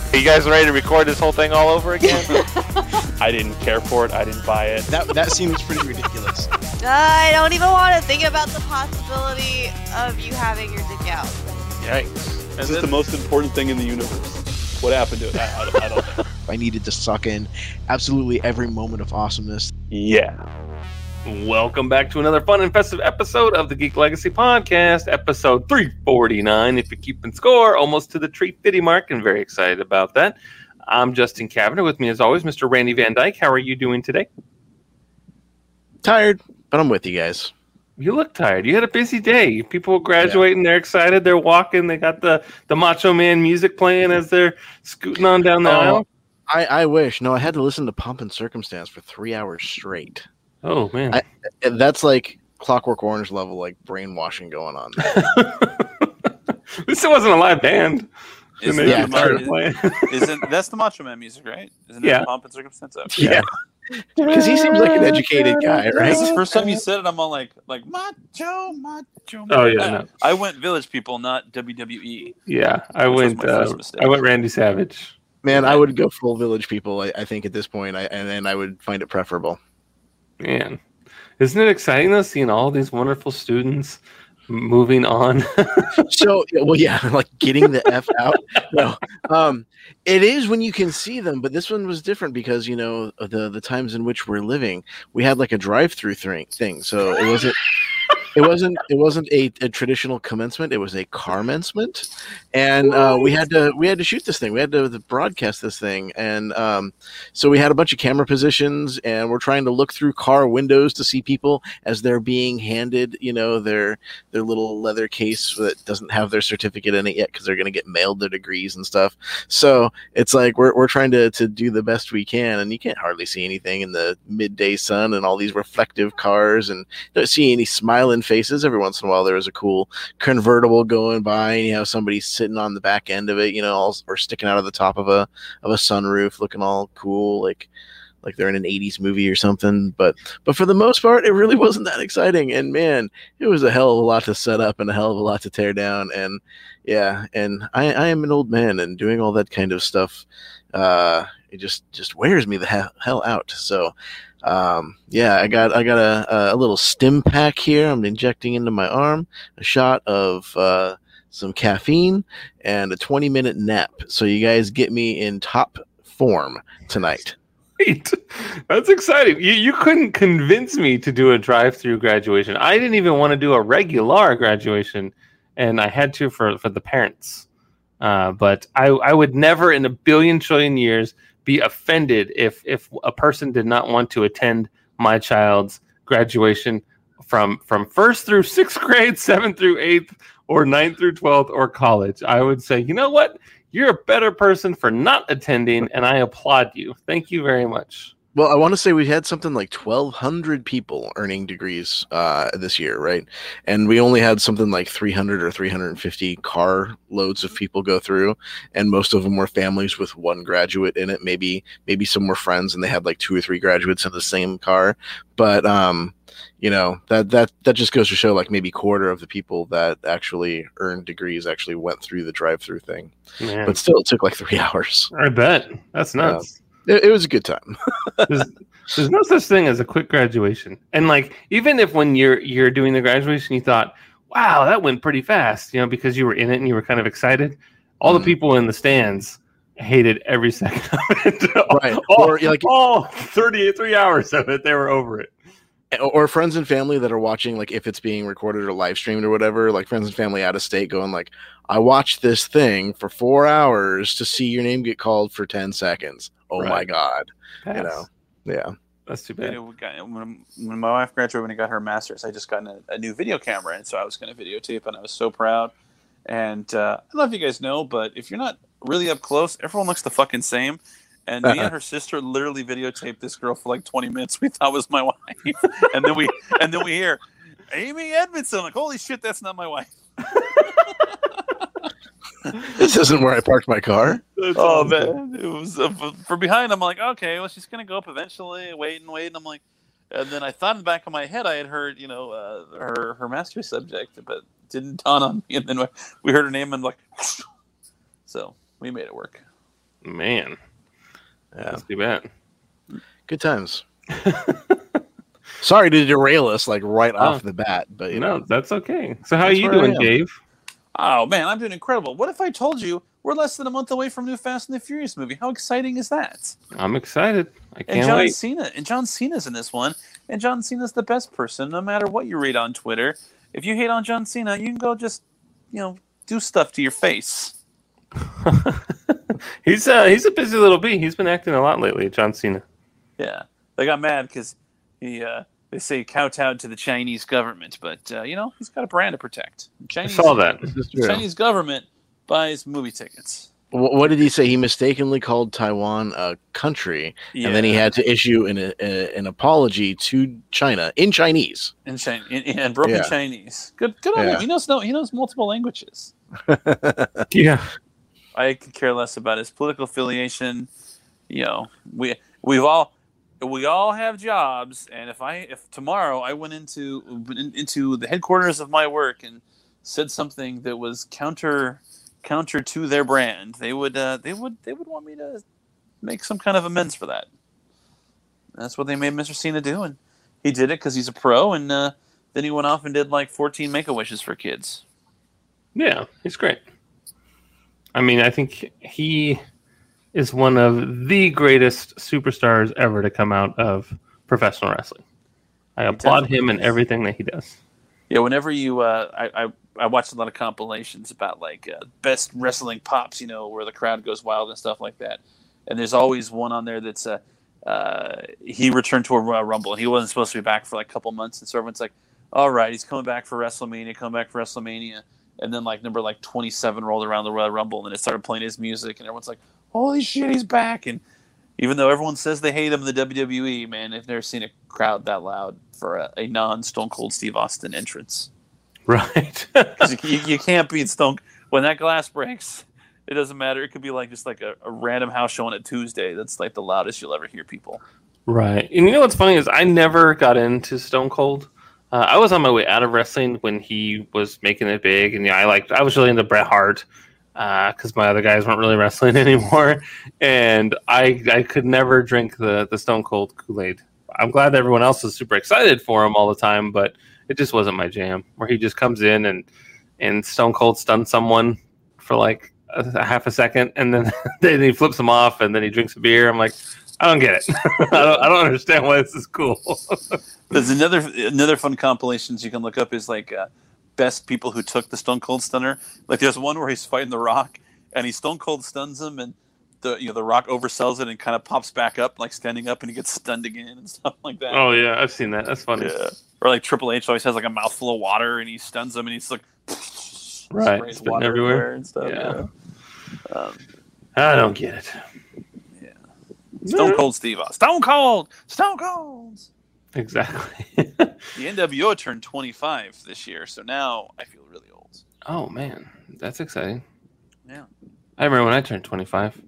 Are you guys ready to record this whole thing all over again? I didn't care for it. I didn't buy it. That seems pretty ridiculous. I don't even want to think about the possibility of you having your dick out. Yikes. This is the most important thing in the universe. What happened to it? I don't know. I needed to suck in absolutely every moment of awesomeness. Yeah. Welcome back to another fun and festive episode of the Geek Legacy Podcast, episode 349. If you're keeping score, almost to the 350 mark, and very excited about that. I'm Justin Cavender. With me, as always, Mr. Randy Van Dyke. How are you doing today? Tired, but I'm with you guys. You look tired. You had a busy day. People graduating. Yeah. They're excited. They're walking. They got the Macho Man music playing as they're scooting on down the aisle. I wish. No, I had to listen to Pomp and Circumstance for 3 hours straight. Oh, man. That's like Clockwork Orange level, like brainwashing going on. At least it wasn't a live band. That's the Macho Man music, right? Isn't it Pomp and Circumstance? Okay. Yeah. Because he seems like an educated guy, right? This is the first time you said it, I'm all like macho. Oh yeah, no. I went Village People, not WWE. Yeah, I went Randy Savage. Man, I would go full Village People. I think at this point, and I would find it preferable. Man, isn't it exciting though, seeing all these wonderful students moving on? So, well, yeah, like getting the F out. No, it is when you can see them, but this one was different because, you know, the times in which we're living, we had like a drive-through thing. So it wasn't a traditional commencement. It was a carmencement, and we had to shoot this thing. We had to broadcast this thing, and so we had a bunch of camera positions, and we're trying to look through car windows to see people as they're being handed, you know, their little leather case that doesn't have their certificate in it yet because they're going to get mailed their degrees and stuff. So it's like we're trying to do the best we can, and you can't hardly see anything in the midday sun and all these reflective cars, and don't see any smiling faces. Every once in a while there was a cool convertible going by, and you know, somebody sitting on the back end of it, you know, or sticking out of the top of a sunroof looking all cool, like they're in an 80s movie or something. But for the most part, it really wasn't that exciting, and man, it was a hell of a lot to set up and a hell of a lot to tear down. And yeah, and I am an old man, and doing all that kind of stuff it just wears me the hell out. So yeah, I got a little stim pack here. I'm injecting into my arm a shot of some caffeine and a 20-minute nap. So you guys get me in top form tonight. Wait, that's exciting. You couldn't convince me to do a drive-through graduation. I didn't even want to do a regular graduation, and I had to for the parents. But I would never in a billion trillion years be offended if a person did not want to attend my child's graduation from first through sixth grade, 7th through 8th, or 9th through 12th, or college. I would say, you know what? You're a better person for not attending, and I applaud you. Thank you very much. Well, I want to say we had something like 1,200 people earning degrees this year, right? And we only had something like 300 or 350 car loads of people go through, and most of them were families with one graduate in it. Maybe some were friends, and they had like 2 or 3 graduates in the same car. But you know, that just goes to show like maybe quarter of the people that actually earned degrees actually went through the drive-through thing. Man. But still, it took like 3 hours. I bet. That's nuts. It was a good time. There's no such thing as a quick graduation. And like, even if when you're doing the graduation, you thought, wow, that went pretty fast, you know, because you were in it and you were kind of excited. All the people in the stands hated every second of it. Right. all 3 hours of it, they were over it. Or friends and family that are watching, like if it's being recorded or live streamed or whatever, like friends and family out of state going like, I watched this thing for 4 hours to see your name get called for 10 seconds. Oh my God. Pass. You know, yeah. That's too bad. When my wife graduated, when he got her master's, I just got a new video camera, and so I was going to videotape, and I was so proud. And I don't know if you guys know, but if you're not really up close, everyone looks the fucking same. And me and her sister literally videotaped this girl for like 20 minutes. We thought was my wife, and then we hear Amy Edmondson. Like, holy shit, that's not my wife. This isn't where I parked my car. Oh man, it was for behind. I'm like, okay, well, she's gonna go up eventually. Waiting. I'm like, and then I thought in the back of my head I had heard, you know, her master's subject, but it didn't dawn on me. And then we heard her name and like, so we made it work. Man, Yeah, that's too bad. good times. Sorry to derail us like right off the bat, but you know, No, that's okay. So how are That's you where I doing, am. Dave? Oh man, I'm doing incredible. What if I told you we're less than a month away from new Fast and the Furious movie? How exciting is that? I'm excited. I And can't John wait. Cena, and John Cena's in this one, and John Cena's the best person, no matter what you read on Twitter. If you hate on John Cena, you can go just, do stuff to your face. He's a busy little bee. He's been acting a lot lately, John Cena. Yeah, they got mad because they say kowtowed to the Chinese government, but he's got a brand to protect. I saw that. this is The true. Chinese government buys movie tickets. What did he say? He mistakenly called Taiwan a country, and then he had to issue an apology to China in Chinese. in China in broken Yeah. Chinese. Good on Yeah. him. He knows multiple languages. Yeah. I could care less about his political affiliation. We all have jobs, and if tomorrow I went into the headquarters of my work and said something that was counter to their brand, they would want me to make some kind of amends for that. That's what they made Mr. Cena do, and he did it because he's a pro. And then he went off and did like 14 Make-A-Wishes for kids. Yeah, he's great. I mean, I think he is one of the greatest superstars ever to come out of professional wrestling. I applaud him in everything that he does. Yeah, whenever you, I watched a lot of compilations about like best wrestling pops, where the crowd goes wild and stuff like that. And there's always one on there that's he returned to a Royal Rumble, and he wasn't supposed to be back for like a couple months, and so everyone's like, all right, he's coming back for WrestleMania, and then like number 27 rolled around the Royal Rumble, and it started playing his music, and everyone's like, holy shit, he's back. And even though everyone says they hate him in the WWE, man, I've never seen a crowd that loud for a non-Stone Cold Steve Austin entrance. Right. 'Cause you can't beat Stone. When that glass breaks, it doesn't matter. It could be like just like a random house show on a Tuesday. That's like the loudest you'll ever hear people. Right. And you know what's funny is I never got into Stone Cold. I was on my way out of wrestling when he was making it big, and I was really into Bret Hart because my other guys weren't really wrestling anymore, and I could never drink the Stone Cold Kool-Aid. I'm glad that everyone else is super excited for him all the time, but it just wasn't my jam. Where he just comes in and Stone Cold stuns someone for like a half a second, and then then he flips him off, and then he drinks a beer. I'm like, I don't get it. I don't understand why this is cool. There's another fun compilations you can look up is like best people who took the Stone Cold Stunner. Like there's one where he's fighting The Rock, and he Stone Cold stuns him, and the Rock oversells it and kind of pops back up, like standing up, and he gets stunned again and stuff like that. Oh yeah, I've seen that. That's funny. Yeah. Or like Triple H always has like a mouthful of water, and he stuns him, and he's like Right, sprays spitting water everywhere. and stuff. Yeah. Yeah. I don't get it. Yeah. Stone Cold Steve Austin. Stone Cold. Exactly. The NWO turned 25 this year, so now I feel really old. Oh man, that's exciting. Yeah. I remember when I turned 25.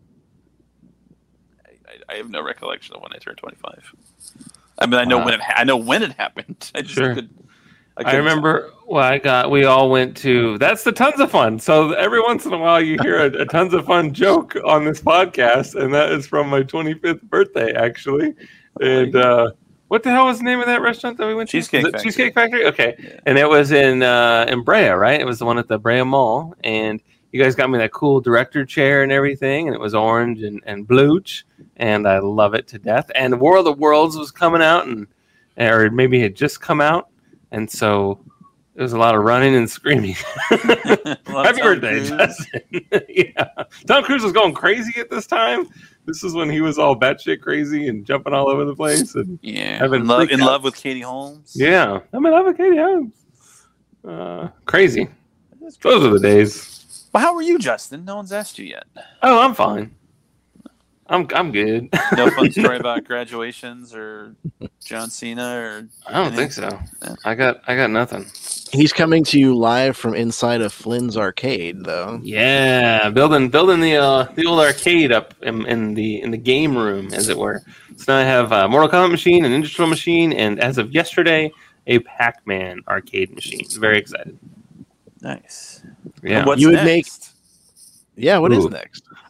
I have no recollection of when I turned 25. I mean, I know when it happened. I just Sure. I couldn't remember we all went to, that's the Tons of Fun. So every once in a while you hear a Tons of Fun joke on this podcast, and that is from my 25th birthday, actually. And what the hell was the name of that restaurant that we went to? Cheesecake Factory. Cheesecake Factory? Okay. Yeah. And it was in Brea, right? It was the one at the Brea Mall. And you guys got me that cool director chair and everything, and it was orange and blooch, and I love it to death. And War of the Worlds was coming out, or maybe had just come out. And so there was a lot of running and screaming. Happy birthday, Justin. Yeah. Tom Cruise was going crazy at this time. This is when he was all batshit crazy and jumping all over the place. And Yeah. I've been In freaked out. love with Katie Holmes. Yeah. I'm in love with Katie Holmes. Crazy. That's great. Those are the days. Well, how are you, Justin? No one's asked you yet. Oh, I'm fine. I'm good. No fun story about graduations or John Cena or I don't think so. I got nothing. He's coming to you live from inside of Flynn's arcade, though. Yeah, building the old arcade up in the game room, as it were. So now I have a Mortal Kombat machine, an Ninja Turtle machine, and as of yesterday, a Pac-Man arcade machine. Very excited. Nice. Yeah. And what's You would next? Yeah, what is Ooh. next?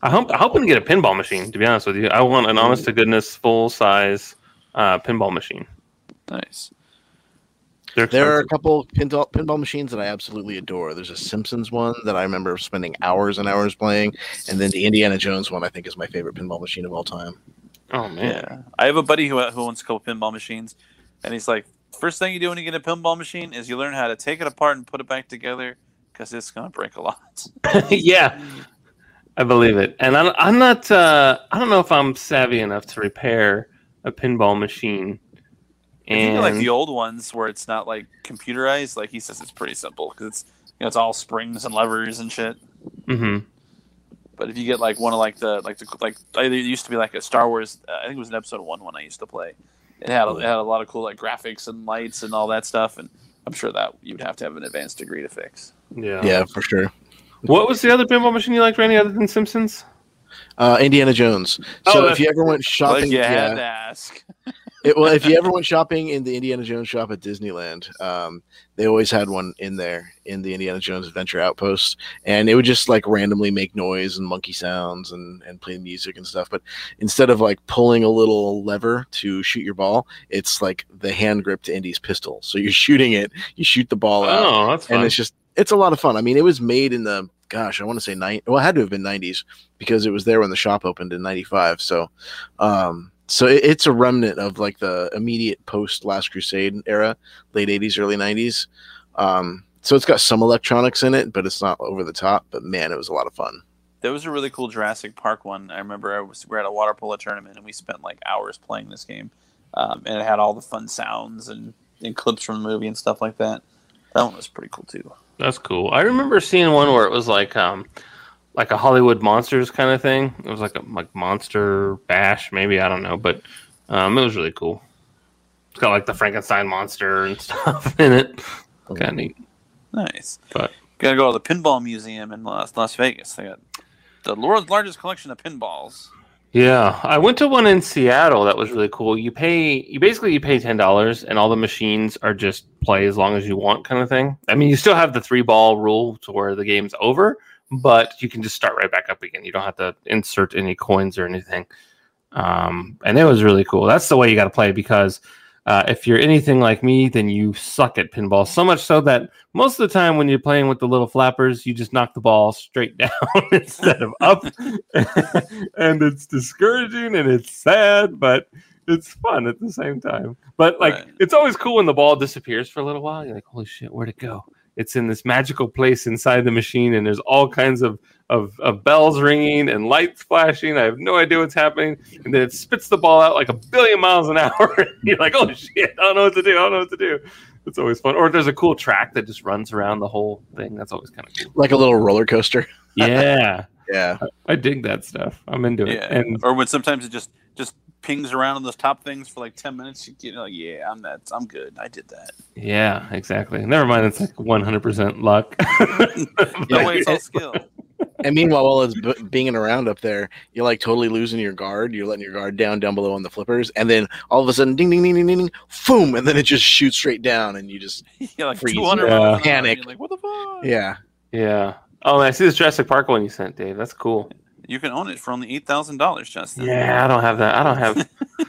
I'm hoping to get a pinball machine. To be honest with you, I want an honest to goodness full size pinball machine. Nice. There are a couple pinball machines that I absolutely adore. There's a Simpsons one that I remember spending hours and hours playing, and then the Indiana Jones one I think is my favorite pinball machine of all time. Oh man, Yeah, I have a buddy who owns a couple pinball machines, and he's like, first thing you do when you get a pinball machine is you learn how to take it apart and put it back together because it's gonna break a lot. yeah, I believe it. And I'm not. I don't know if I'm savvy enough to repair a pinball machine. I think like the old ones where it's not like computerized. Like he says, it's pretty simple because it's it's all springs and levers and shit. Mm-hmm. But if you get like one of like it used to be like a Star Wars, I think it was an episode 1 I used to play. It had a lot of cool like graphics and lights and all that stuff, and I'm sure that you would have to have an advanced degree to fix. Yeah, for sure. What was the other pinball machine you liked, Randy, other than Simpsons? Indiana Jones. So if you ever went shopping, Like you had to ask. If you ever went shopping in the Indiana Jones shop at Disneyland, they always had one in there in the Indiana Jones Adventure Outpost, and it would just like randomly make noise and monkey sounds and play music and stuff. But instead of like pulling a little lever to shoot your ball, it's like the hand grip to Indy's pistol. So you're shooting it, you shoot the ball out. Oh, that's fun. And it's a lot of fun. I mean, it was made in the I want to say it had to have been 90s because it was there when the shop opened in 95. So it's a remnant of like the immediate post Last Crusade era, late 80s, early 90s. So it's got some electronics in it, but it's not over the top. But man, it was a lot of fun. There was a really cool Jurassic Park one. I remember we were at a water polo tournament and we spent like hours playing this game. And it had all the fun sounds and clips from the movie and stuff like that. That one was pretty cool too. That's cool. I remember seeing one where it was like a Hollywood Monsters kind of thing. It was like a Monster Bash, maybe, I don't know, but it was really cool. It's got like the Frankenstein monster and stuff in it. Kind of neat. Nice. But gotta go to the Pinball Museum in Las Vegas. They got the world's largest collection of pinballs. yeah, I went to one in Seattle that was really cool. You pay $10 and all the machines are just play as long as you want kind of thing. I mean, you still have the 3-ball rule to where the game's over, but you can just start right back up again. You don't have to insert any coins or anything. And it was really cool. That's the way you got to play because if you're anything like me, then you suck at pinball. So much so that most of the time when you're playing with the little flappers, you just knock the ball straight down instead of up. And it's discouraging and it's sad, but it's fun at the same time. But It's always cool when the ball disappears for a little while. You're like, holy shit, where'd it go? It's in this magical place inside the machine, and there's all kinds of bells ringing and lights flashing. I have no idea what's happening. And then it spits the ball out like 1,000,000,000 miles an hour. And you're like, oh, shit, I don't know what to do. It's always fun. Or there's a cool track that just runs around the whole thing. That's always kind of cool. Like a little roller coaster. Yeah. Yeah. I dig that stuff. I'm into it. And or when sometimes it just pings around on those top things for like 10 minutes. You know, I'm good. I did that. Yeah, exactly. Never mind. It's like 100% luck. No way, it's all skill. And meanwhile, while it's binging around up there, you're like totally losing your guard. You're letting your guard down below on the flippers, and then all of a sudden, ding, ding, ding, ding, ding, ding, boom, and then it just shoots straight down, and you just you're like freeze. 200 panic. You're like, what the fuck? Yeah. Yeah. Oh, I see this Jurassic Park one you sent, Dave. That's cool. You can own it for only $8,000, Justin. Yeah, I don't have that. I don't have.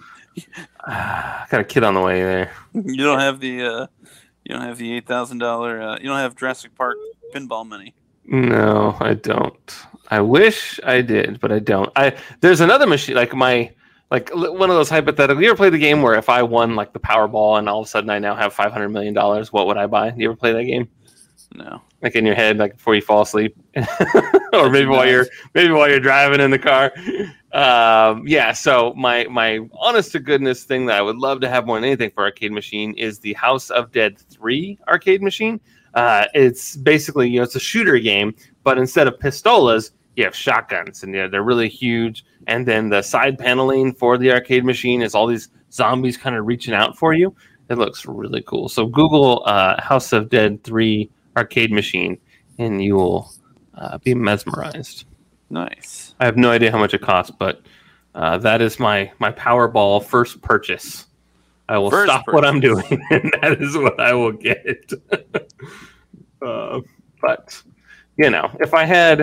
I got a kid on the way there. You don't have the $8,000. You don't have Jurassic Park pinball money. No, I don't. I wish I did, but I don't. There's another machine like one of those hypothetical. You ever play the game where if I won like the Powerball and all of a sudden I now have $500 million, what would I buy? You ever play that game? No. Like in your head, like before you fall asleep, or maybe while you're driving in the car. Yeah. So my honest to goodness thing that I would love to have more than anything for arcade machine is the House of Dead 3 arcade machine. It's basically it's a shooter game, but instead of pistolas, you have shotguns, and they're really huge. And then the side paneling for the arcade machine is all these zombies kind of reaching out for you. It looks really cool. So Google House of Dead 3 arcade machine, and you will be mesmerized. Nice. I have no idea how much it costs, but that is my Powerball first purchase. I will stop what I'm doing, and that is what I will get. But if I had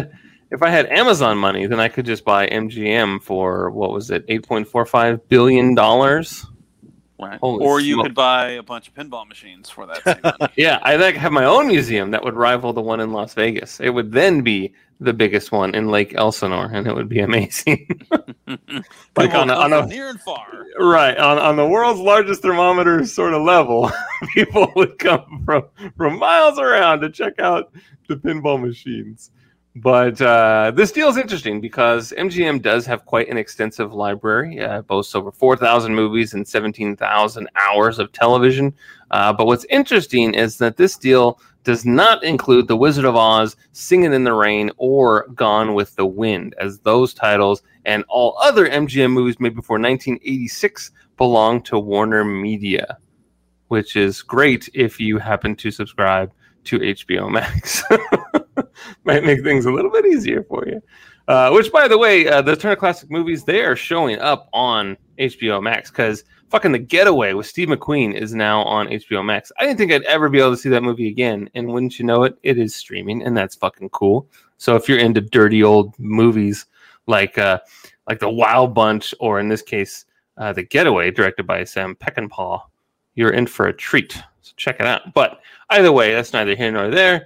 if I had Amazon money, then I could just buy MGM for what was it, $8.45 billion. Right. Holy Or you smoke. could buy a bunch of pinball machines for that same money. Yeah, I think have my own museum that would rival the one in Las Vegas. It would then be the biggest one in Lake Elsinore, and it would be amazing. Like People on come a from near and far. right on the world's largest thermometer sort of level, people would come from miles around to check out the pinball machines. But this deal is interesting because MGM does have quite an extensive library. It boasts over 4,000 movies and 17,000 hours of television. But what's interesting is that this deal does not include The Wizard of Oz, Singing in the Rain, or Gone with the Wind, as those titles and all other MGM movies made before 1986 belong to Warner Media, which is great if you happen to subscribe to HBO Max. Might make things a little bit easier for you. Which, by the way, the Turner Classic Movies, they are showing up on HBO Max because fucking The Getaway with Steve McQueen is now on HBO Max. I didn't think I'd ever be able to see that movie again, and wouldn't you know it, it is streaming, and that's fucking cool. So if you're into dirty old movies like The Wild Bunch, or in this case, The Getaway, directed by Sam Peckinpah, you're in for a treat. So check it out. But either way, that's neither here nor there.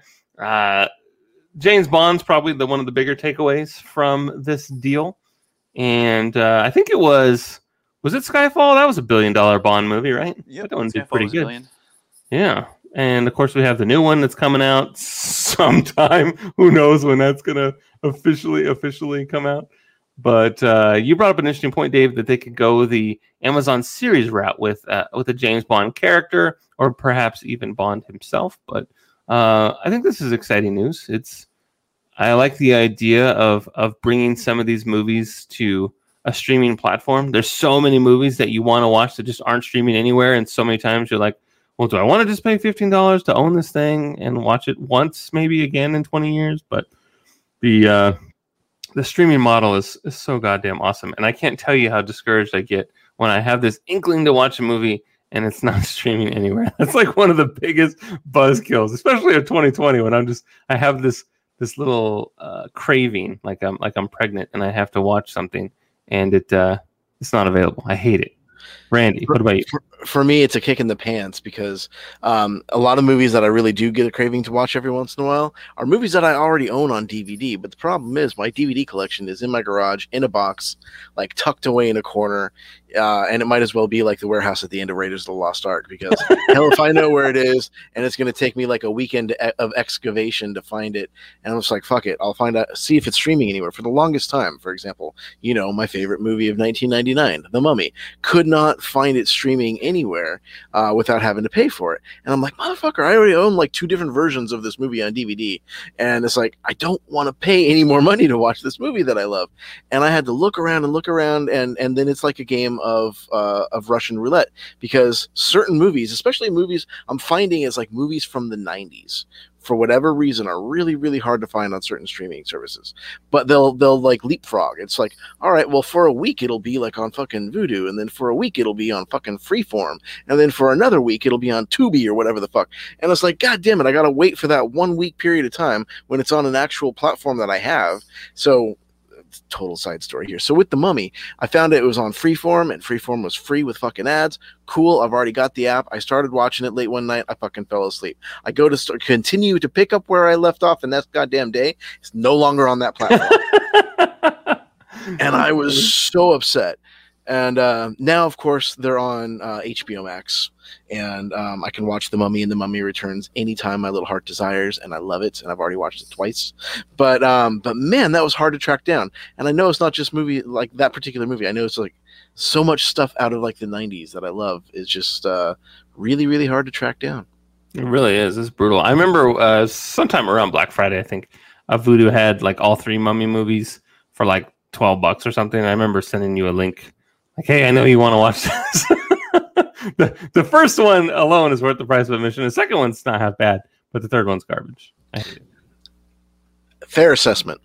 James Bond's probably one of the bigger takeaways from this deal. And I think it was it Skyfall? That was $1 billion Bond movie, right? Yep, that one did Skyfall pretty was good. $1 billion. Yeah. And of course we have the new one that's coming out sometime. Who knows when that's gonna officially come out. But you brought up an interesting point, Dave, that they could go the Amazon series route with a James Bond character, or perhaps even Bond himself. But I think this is exciting news. I like the idea of bringing some of these movies to a streaming platform. There's so many movies that you want to watch that just aren't streaming anywhere, and so many times you're like, well, do I want to just pay $15 to own this thing and watch it once, maybe again in 20 years? But the streaming model is so goddamn awesome, and I can't tell you how discouraged I get when I have this inkling to watch a movie and it's not streaming anywhere. That's like one of the biggest buzzkills, especially of 2020, when I have this little craving, like I'm pregnant and I have to watch something, and it's not available. I hate it. Randy, what about you? For me, it's a kick in the pants because a lot of movies that I really do get a craving to watch every once in a while are movies that I already own on DVD. But the problem is my DVD collection is in my garage in a box, like tucked away in a corner. And it might as well be like the warehouse at the end of Raiders of the Lost Ark, because hell if I know where it is, and it's going to take me like a weekend of excavation to find it. And I'm just like, fuck it. I'll find out, see if it's streaming anywhere. For the longest time, for example, my favorite movie of 1999, The Mummy, could not find it streaming anywhere without having to pay for it. And I'm like, motherfucker, I already own like 2 different versions of this movie on DVD. And it's like, I don't want to pay any more money to watch this movie that I love. And I had to look around, and then it's like a game of Russian roulette, because certain movies, especially movies I'm finding is like movies from the 90s, for whatever reason, are really, really hard to find on certain streaming services. But they'll like leapfrog. It's like, all right, well, for a week it'll be like on fucking Vudu, and then for a week it'll be on fucking Freeform, and then for another week it'll be on Tubi or whatever the fuck. And it's like, god damn it, I gotta wait for that 1 week period of time when it's on an actual platform that I have. So total side story here. So with The Mummy, I found it was on Freeform, and Freeform was free with fucking ads. Cool, I've already got the app. I started watching it late one night. I fucking fell asleep. I go to continue to pick up where I left off, and that goddamn day, it's no longer on that platform. And I was so upset. And now, of course, they're on HBO Max, and I can watch The Mummy and The Mummy Returns anytime my little heart desires, and I love it, and I've already watched it twice. But man, that was hard to track down. And I know it's not just movie like that particular movie. I know it's like so much stuff out of like the 90s that I love is just really, really hard to track down. It really is. It's brutal. I remember sometime around Black Friday, I think, Vudu had like all 3 Mummy movies for like $12 or something. I remember sending you a link. Like, hey, I know you want to watch this. the first one alone is worth the price of admission. The second one's not half bad, but the third one's garbage. I hate it. Fair assessment.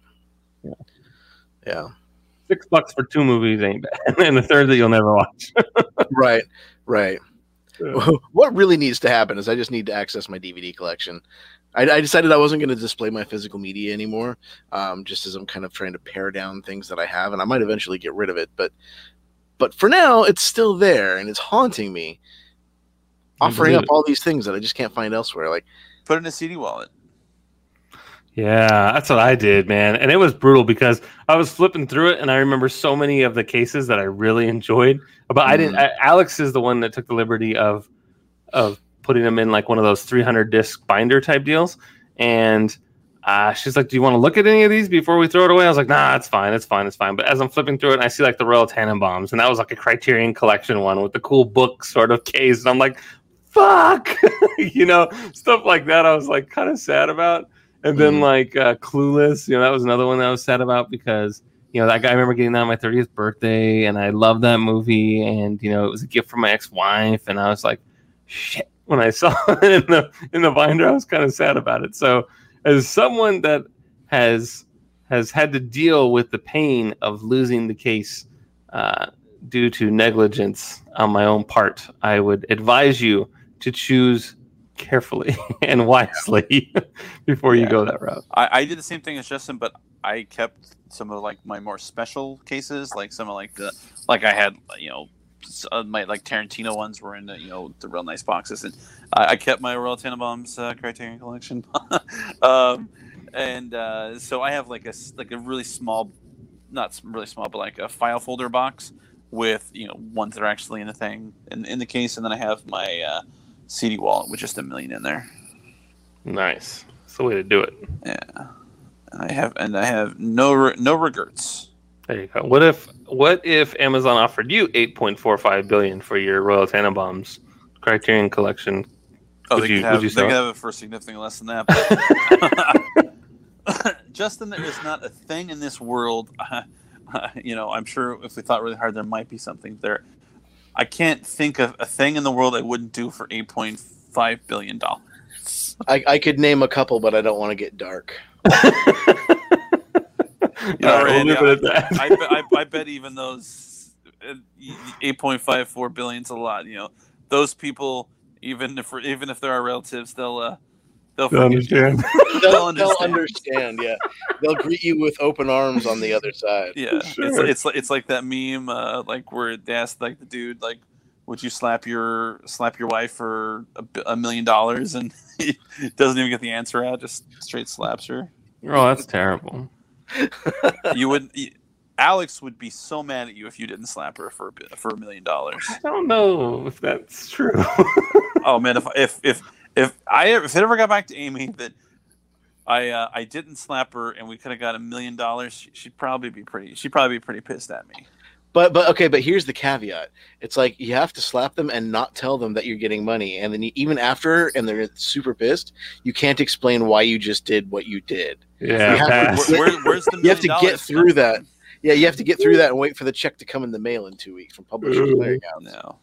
Yeah. $6 for 2 movies ain't bad, and the third that you'll never watch. Right. What really needs to happen is I just need to access my DVD collection. I decided I wasn't going to display my physical media anymore, just as I'm kind of trying to pare down things that I have, and I might eventually get rid of it. But for now, it's still there, and it's haunting me, offering up all these things that I just can't find elsewhere. Like, put it in a CD wallet. Yeah, that's what I did, man. And it was brutal because I was flipping through it, and I remember so many of the cases that I really enjoyed. But I didn't. Alex is the one that took the liberty of putting them in like one of those 300 disc binder type deals. And she's like, "Do you want to look at any of these before we throw it away?" I was like, "Nah, it's fine. But as I'm flipping through it, and I see like the Royal Tannenbaums, and that was like a Criterion Collection one with the cool book sort of case. And I'm like, fuck, stuff like that. I was like kind of sad about. And then like Clueless, that was another one that I was sad about because that guy, I remember getting that on my 30th birthday, and I loved that movie, and it was a gift from my ex-wife, and I was like, shit. When I saw it in the binder, I was kind of sad about it. So, as someone that has had to deal with the pain of losing the case due to negligence on my own part, I would advise you to choose carefully and wisely before you go that route. I did the same thing as Justin, but I kept some of like my more special cases, like some of I had my like Tarantino ones were in the real nice boxes, and I kept my Royal Tenenbaums Criterion Collection, and so I have like a really small, not really small, but like a file folder box with ones that are actually in the thing in the case, and then I have my CD wallet with just $1 million in there. Nice, that's the way to do it. Yeah, and I have no regrets. There you go. What if Amazon offered you $8.45 billion for your Royal Tenenbaums Criterion Collection? Oh, they could have it for significantly less than that. But Justin, there is not a thing in this world. I'm sure if we thought really hard, there might be something there. I can't think of a thing in the world I wouldn't do for $8.5 billion. I could name a couple, but I don't want to get dark. Randy, I bet even those 8.54 billion's a lot. Those people, even if they're our relatives, they'll understand. They'll understand. Yeah, they'll greet you with open arms on the other side. Yeah, sure. It's like that meme, like where they asked like the dude like, would you slap your wife for $1 million, and he doesn't even get the answer out, just straight slaps her. Oh, that's terrible. Alex would be so mad at you if you didn't slap her for $1 million. I don't know if that's true. Oh man, if it ever got back to Amy that I didn't slap her and we could have got $1 million, she'd probably be pretty pissed at me. But here's the caveat. It's like you have to slap them and not tell them that you're getting money, and then even after, and they're super pissed, you can't explain why you just did what you did. Yeah, where's the $1 million? You have to get through that. Yeah, you have to get through that and wait for the check to come in the mail in 2 weeks from Publishers Clearinghouse. No,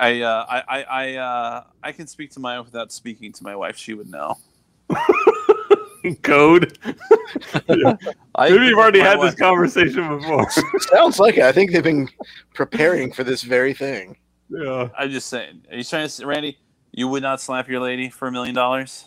I can speak to my wife without speaking to my wife. She would know. Code. Yeah. Maybe you've already had this conversation before. Sounds like it. I think they've been preparing for this very thing. Yeah. I'm just saying. Are you trying to say, Randy, you would not slap your lady for $1 million?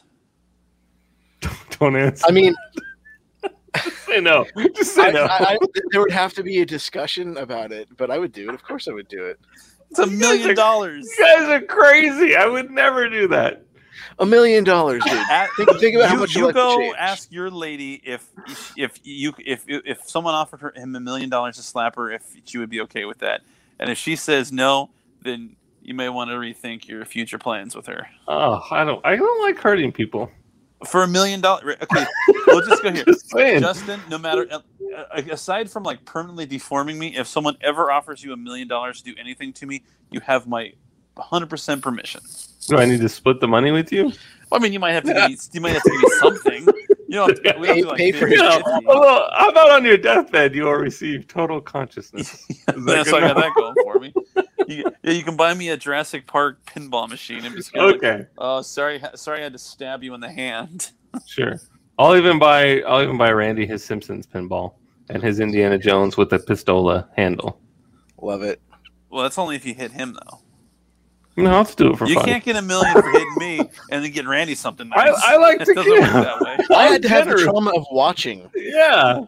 Don't answer. I mean, just say no. Just say no. There would have to be a discussion about it, but I would do it. Of course I would do it. It's $1 million. You guys are crazy. I would never do that. $1 million, dude. Think about how much you go ask your lady if someone offered him $1 million to slap her, if she would be okay with that. And if she says no, then you may want to rethink your future plans with her. Oh, I don't like hurting people. For $1 million, okay. We'll just go here, Justin. No matter, aside from like permanently deforming me, if someone ever offers you $1 million to do anything to me, you have my 100% permission. Do I need to split the money with you? Well, I mean, you might have to give me something. Pay for his how about on your deathbed you will receive total consciousness? That's why I got that going for me. You can buy me a Jurassic Park pinball machine. I'm just gonna okay. Oh, sorry, I had to stab you in the hand. Sure. I'll even buy Randy his Simpsons pinball and his Indiana Jones with the pistola handle. Love it. Well, that's only if you hit him though. No, let's do it for You fun. can't get $1 million for hitting me and then get Randy something nice. I like It to doesn't get. work that way. I had to have the generous. trauma of watching. Yeah.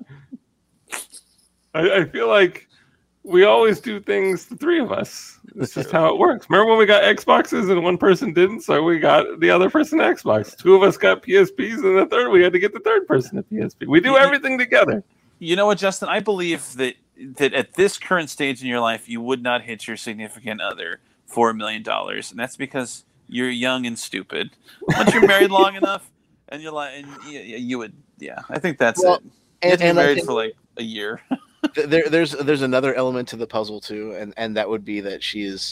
I feel like we always do things, the three of us. It's just how it works. Remember when we got Xboxes and one person didn't, so we got the other person Xbox. Two of us got PSPs, and the third we had to get the third person a PSP. We do everything together. You know what, Justin? I believe that at this current stage in your life, you would not hit your significant other for $1 million, and that's because you're young and stupid. Once you're married long enough, and you're like, and you would, yeah. I think that's it. You have to be And I married think for like a year. there's another element to the puzzle too, and that would be that she is,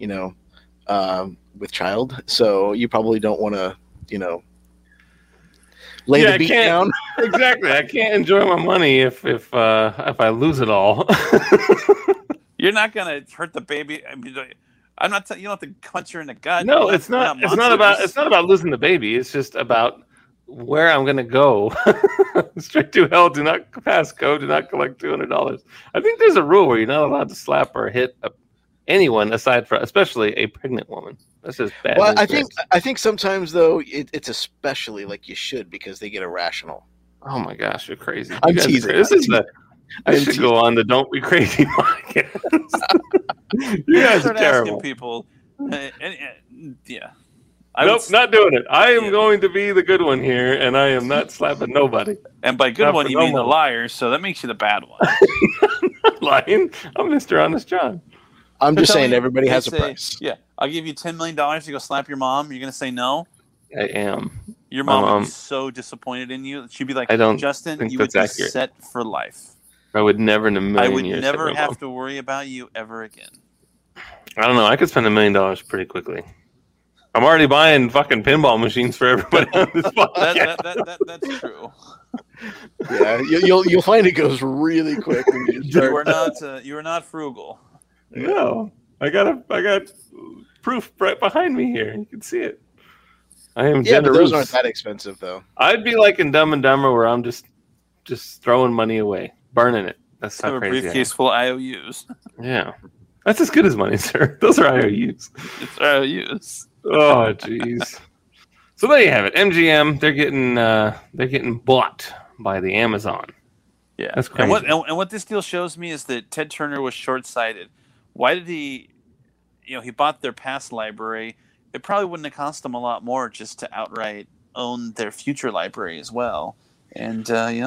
with child. So you probably don't want to, lay the beat down. Exactly. I can't enjoy my money if I lose it all. You're not gonna hurt the baby. I mean, I'm not. You don't have to punch her in the gut. No, We're it's not. we're It's not about. monsters. It's not about losing the baby. It's just about where I'm gonna go. Straight to hell. Do not pass go. Do not collect $200. I think there's a rule where you're not allowed to slap or hit anyone aside from, especially a pregnant woman. That's just bad. Well, news. I think sometimes though it's especially like you should, because they get irrational. Oh my gosh, you're crazy. I'm You guys are teasing. crazy. This I'm is teasing. I should go on the Don't Be Crazy podcast. You guys are Start terrible. asking people. Yeah. Nope, not doing it. I am Yeah. going to be the good one here, and I am not slapping nobody. And by good Not one, for you no mean the one. liar, so that makes you the bad one. Lying. I'm Mr. Honest John. I'm just Tell saying me, everybody they has a say, price. Yeah, I'll give you $10 million to go slap your mom. You're going to say no? I am. Your mom would mom- be so disappointed in you. She'd be like, I don't Justin, think you would that's be accurate. set for life. I would never in a million I would years. never hit my have mom. to worry about you ever again. I don't know. I could spend $1 million pretty quickly. I'm already buying fucking pinball machines for everybody on this podcast. That's true. Yeah, you'll find it goes really quick when you start. You are not frugal. No, I got proof right behind me here. You can see it. I am Yeah, but generous. those aren't that expensive though. I'd be like in Dumb and Dumber, where I'm just throwing money away, burning it. That's Have how a crazy I am. briefcase full of IOUs. Yeah, that's as good as money, sir. Those are IOUs. It's IOUs. Oh, jeez. So there you have it. MGM, they're getting bought by the Amazon. Yeah, That's and crazy. what this deal shows me is that Ted Turner was short-sighted. Why did he? He bought their past library. It probably wouldn't have cost him a lot more just to outright own their future library as well. And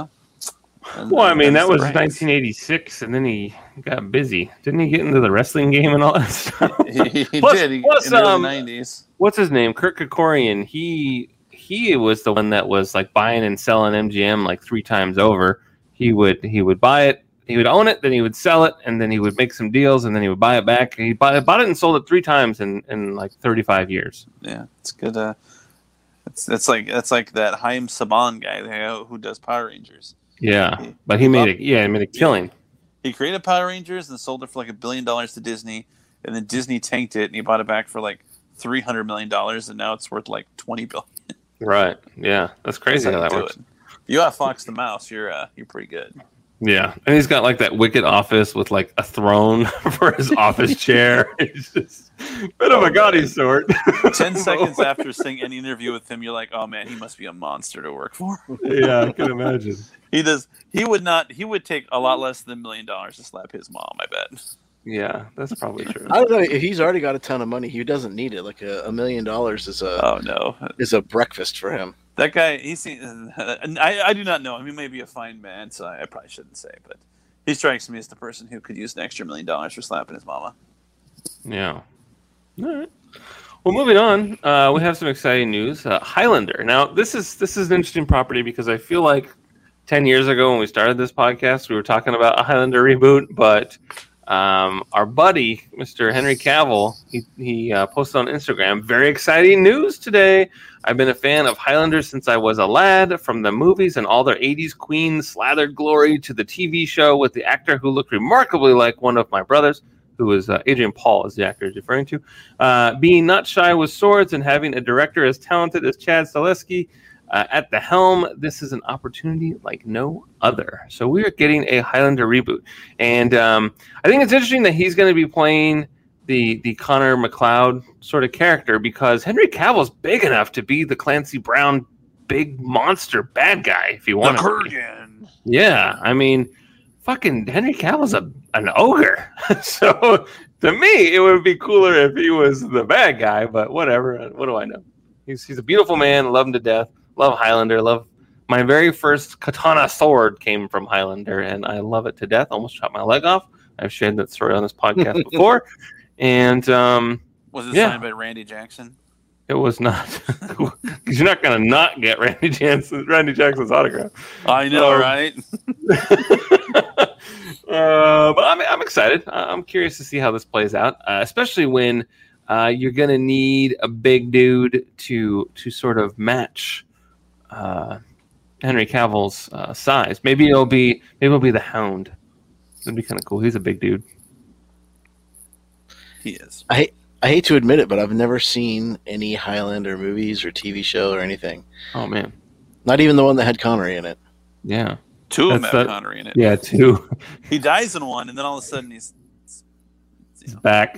Well, I mean, that was right. 1986, and then he got busy. Didn't he get into the wrestling game and all that stuff? He Plus- did. plus, In the early 90s. What's his name? Kirk Kerkorian. He was the one that was like buying and selling MGM like 3 times over. He would buy it, he would own it, then he would sell it, and then he would make some deals, and then he would buy it back. He bought it and sold it 3 times in like 35 years. Yeah, it's good. It's like that Haim Saban guy who does Power Rangers. Yeah, but he made a killing. He created Power Rangers and sold it for like $1 billion to Disney, and then Disney tanked it, and he bought it back for like $300 million, and now it's worth like $20 billion. Right. Yeah, that's crazy That's how how that you do works. it. You got Fox the Mouse. You're pretty good. Yeah, and he's got like that wicked office with like a throne for his office chair. He's just a bit of a gaudy sort. 10 seconds after seeing any interview with him, you're like, oh man, he must be a monster to work for. Yeah, I can imagine. He does. He would take a lot less than $1 million to slap his mom, I bet. Yeah, that's probably true. I don't know if he's already got a ton of money. He doesn't need it. Like $1 million Oh no. is a breakfast for him. That guy, I do not know him. He may be a fine man, so I probably shouldn't say, but he strikes me as the person who could use an extra $1 million for slapping his mama. Yeah. All right. Well, moving on, we have some exciting news. Highlander. Now, this is an interesting property because I feel like 10 years ago when we started this podcast, we were talking about a Highlander reboot, but our buddy, Mr. Henry Cavill, he posted on Instagram, very exciting news today. I've been a fan of Highlander since I was a lad, from the movies and all their 80s queens slathered glory to the TV show with the actor who looked remarkably like one of my brothers, who was Adrian Paul, is the actor he's referring to. Being not shy with swords and having a director as talented as Chad Stahelski at the helm, this is an opportunity like no other. So we are getting a Highlander reboot. And I think it's interesting that he's going to be playing the Connor McLeod sort of character, because Henry Cavill's big enough to be the Clancy Brown big monster bad guy if you want to. Kurgan. Yeah, I mean, fucking Henry Cavill's an ogre. So to me, it would be cooler if he was the bad guy. But whatever. What do I know? He's a beautiful man. Love him to death. Love Highlander. Love my very first katana sword came from Highlander, and I love it to death. Almost chopped my leg off. I've shared that story on this podcast before. And was it signed by Randy Jackson? It was not. Because you're not going to not get Randy Jackson's autograph. I know, right? But I'm excited. I'm curious to see how this plays out, especially when you're going to need a big dude to sort of match Henry Cavill's size. Maybe it'll be the Hound. That'd be kind of cool. He's a big dude. He is. I hate to admit it, but I've never seen any Highlander movies or TV show or anything. Oh man, not even the one that had Connery in it. Yeah, two of them have Connery in it. Yeah, two. He dies in one, and then all of a sudden he's back.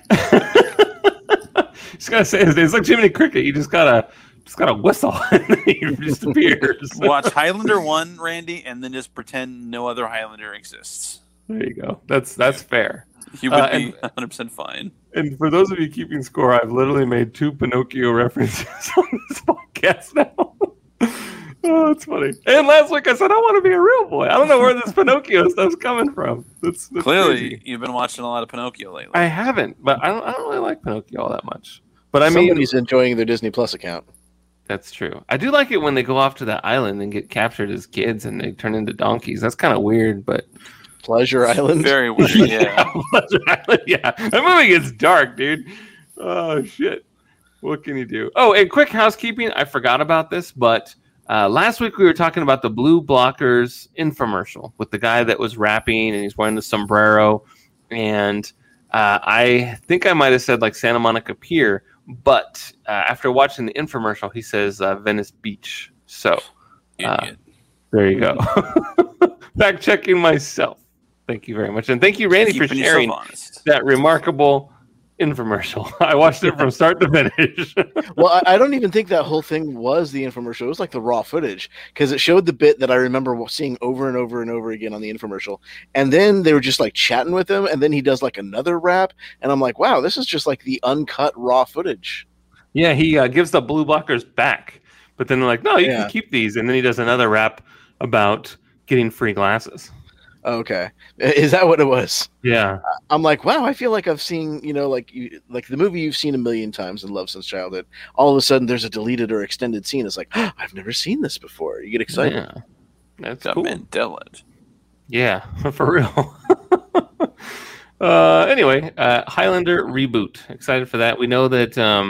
Just gotta say, it's like Jiminy Cricket. You just gotta whistle, and then he just appears. Watch Highlander 1, Randy, and then just pretend no other Highlander exists. There you go. That's fair. You would be 100% fine. And for those of you keeping score, I've literally made 2 Pinocchio references on this podcast now. Oh, it's funny. And last week I said I want to be a real boy. I don't know where this Pinocchio stuff's coming from. That's clearly crazy. You've been watching a lot of Pinocchio lately. I haven't, but I don't really like Pinocchio all that much. But I mean, somebody's enjoying their Disney Plus account. That's true. I do like it when they go off to that island and get captured as kids and they turn into donkeys. That's kind of weird, but Pleasure Island. Very weird, yeah. Pleasure Island, yeah. That movie gets dark, dude. Oh, shit. What can you do? Oh, and quick housekeeping. I forgot about this, but last week we were talking about the Blue Blockers infomercial with the guy that was rapping and he's wearing the sombrero. And I think I might have said like Santa Monica Pier, but after watching the infomercial, he says Venice Beach. So there you go. Fact checking myself. Thank you very much. And thank you, Randy, for sharing that remarkable infomercial. I watched it from start to finish. Well, I don't even think that whole thing was the infomercial. It was like the raw footage because it showed the bit that I remember seeing over and over and over again on the infomercial. And then they were just like chatting with him. And then he does like another rap. And I'm like, wow, this is just like the uncut raw footage. Yeah, he gives the Blue Blockers back. But then they're like, no, you can keep these. And then he does another rap about getting free glasses. Okay, is that what it was? Yeah, I'm like, wow, I feel like I've seen, like the movie you've seen a million times and loved since childhood. All of a sudden, there's a deleted or extended scene. It's like, oh, I've never seen this before. You get excited. Yeah, that's cool. Mandela. Yeah, for real. Anyway, Highlander reboot. Excited for that. We know that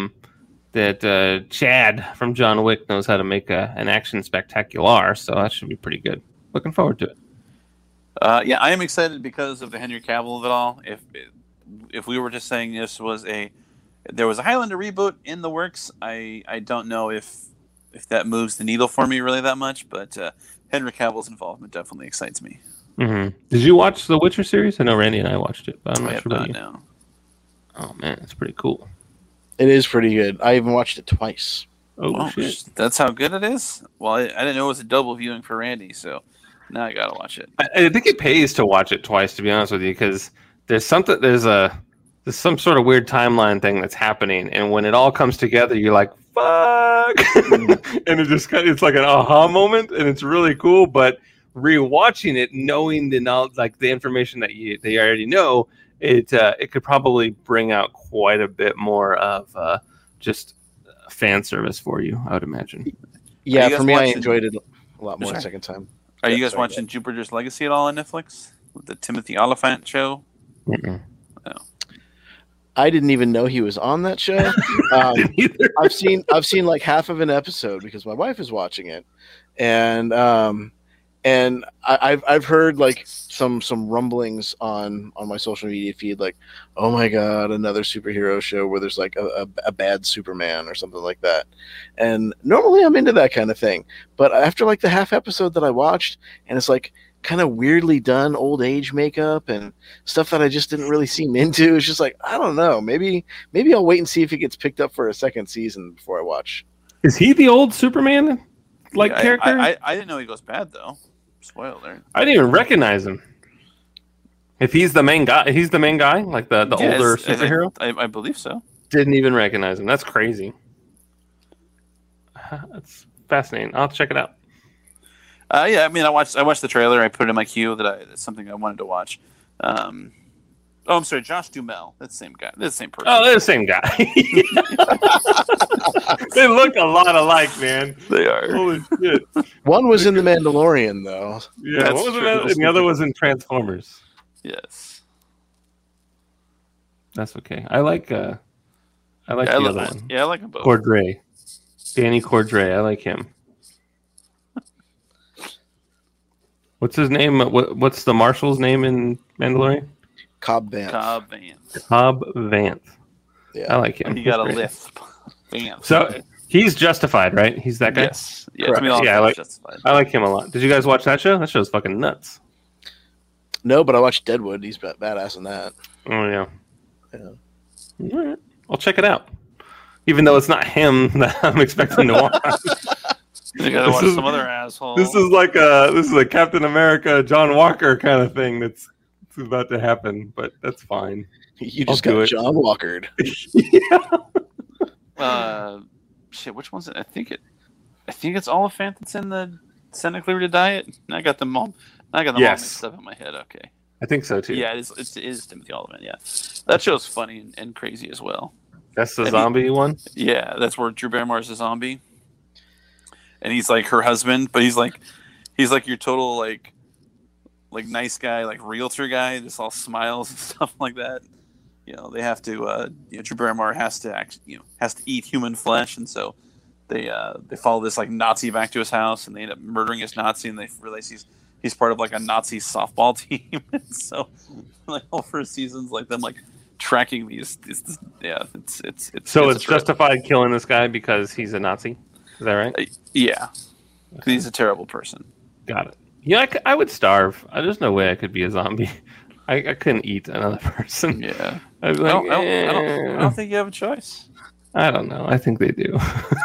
Chad from John Wick knows how to make an action spectacular, so that should be pretty good. Looking forward to it. Yeah, I am excited because of the Henry Cavill of it all. If we were just saying there was a Highlander reboot in the works, I don't know if that moves the needle for me really that much, but Henry Cavill's involvement definitely excites me. Mm-hmm. Did you watch the Witcher series? I know Randy and I watched it, but I'm not sure about you. No. Oh man, it's pretty cool. It is pretty good. I even watched it twice. Oh shit, that's how good it is. Well, I didn't know it was a double viewing for Randy, so. Now I gotta watch it. I think it pays to watch it twice, to be honest with you, because there's some sort of weird timeline thing that's happening, and when it all comes together, you're like, "Fuck!" And it's like an aha moment, and it's really cool. But rewatching it, knowing the knowledge, like the information that they already know, it could probably bring out quite a bit more of just fan service for you, I would imagine. Yeah, for me, I enjoyed it a lot more the second time. Are you guys watching Jupiter's Legacy at all on Netflix? With the Timothy Olyphant show? Mm-mm. No. I didn't even know he was on that show. I've seen like half of an episode because my wife is watching it, and I've heard like some rumblings on my social media feed, like, oh my god, another superhero show where there's like a bad Superman or something like that. And normally I'm into that kind of thing, but after like the half episode that I watched, and it's like kind of weirdly done old age makeup and stuff that I just didn't really seem into. It's just like, I don't know. Maybe I'll wait and see if it gets picked up for a second season before I watch. Is he the old Superman character? I didn't know he goes bad though. Spoiler alert. I didn't even recognize him. If he's the main guy, like the older superhero. I believe so. Didn't even recognize him. That's crazy. That's fascinating. I'll have to check it out. Yeah, I mean, I watched the trailer. I put it in my queue that's something I wanted to watch. I'm sorry, Josh Duhamel. That's the same guy. That's the same person. Oh, they're the same guy. They look a lot alike, man. They are. Holy shit. One was in The Mandalorian, though. Yeah, what was it? And the other was in Transformers. Yes. That's okay. I like the other one. Yeah, I like them both. Cordray. Danny Cordray. I like him. What's his name? What's the marshal's name in Mandalorian? Cobb Vanth. Cobb Vanth. Yeah. I like him. He got a lisp. Vanth. So he's Justified, right? He's that guy? Yes. Yeah, Justified. I like him a lot. Did you guys watch that show? That show's fucking nuts. No, but I watched Deadwood. He's badass in that. Oh, yeah. Yeah. All right. I'll check it out. Even though it's not him that I'm expecting to watch. You gotta watch some other asshole. This is like a Captain America, John Walker kind of thing that's about to happen, but that's fine. You just got John Walkered. Yeah. Shit, which one's it? I think it's Oliphant that's in the Santa Clarita Diet. I got them all. All mixed up in my head. Okay. I think so too. Yeah, it is Timothy Oliphant. Yeah, that show's funny and crazy as well. That's the zombie one. Yeah, that's where Drew Barrymore's a zombie, and he's like her husband, but he's like your total like nice guy, like realtor guy, just all smiles and stuff like that. You know, they have to. Drew Barrymore has to eat human flesh, and so they follow this like Nazi back to his house, and they end up murdering his Nazi, and they realize he's part of like a Nazi softball team, and so like all first seasons like them like tracking these it's so it's justified killing this guy because he's a Nazi. Is that right? Yeah, he's a terrible person. Got it. Yeah, I would starve. There's no way I could be a zombie. I couldn't eat another person. Yeah, I'd be like, I don't think you have a choice. I don't know. I think they do.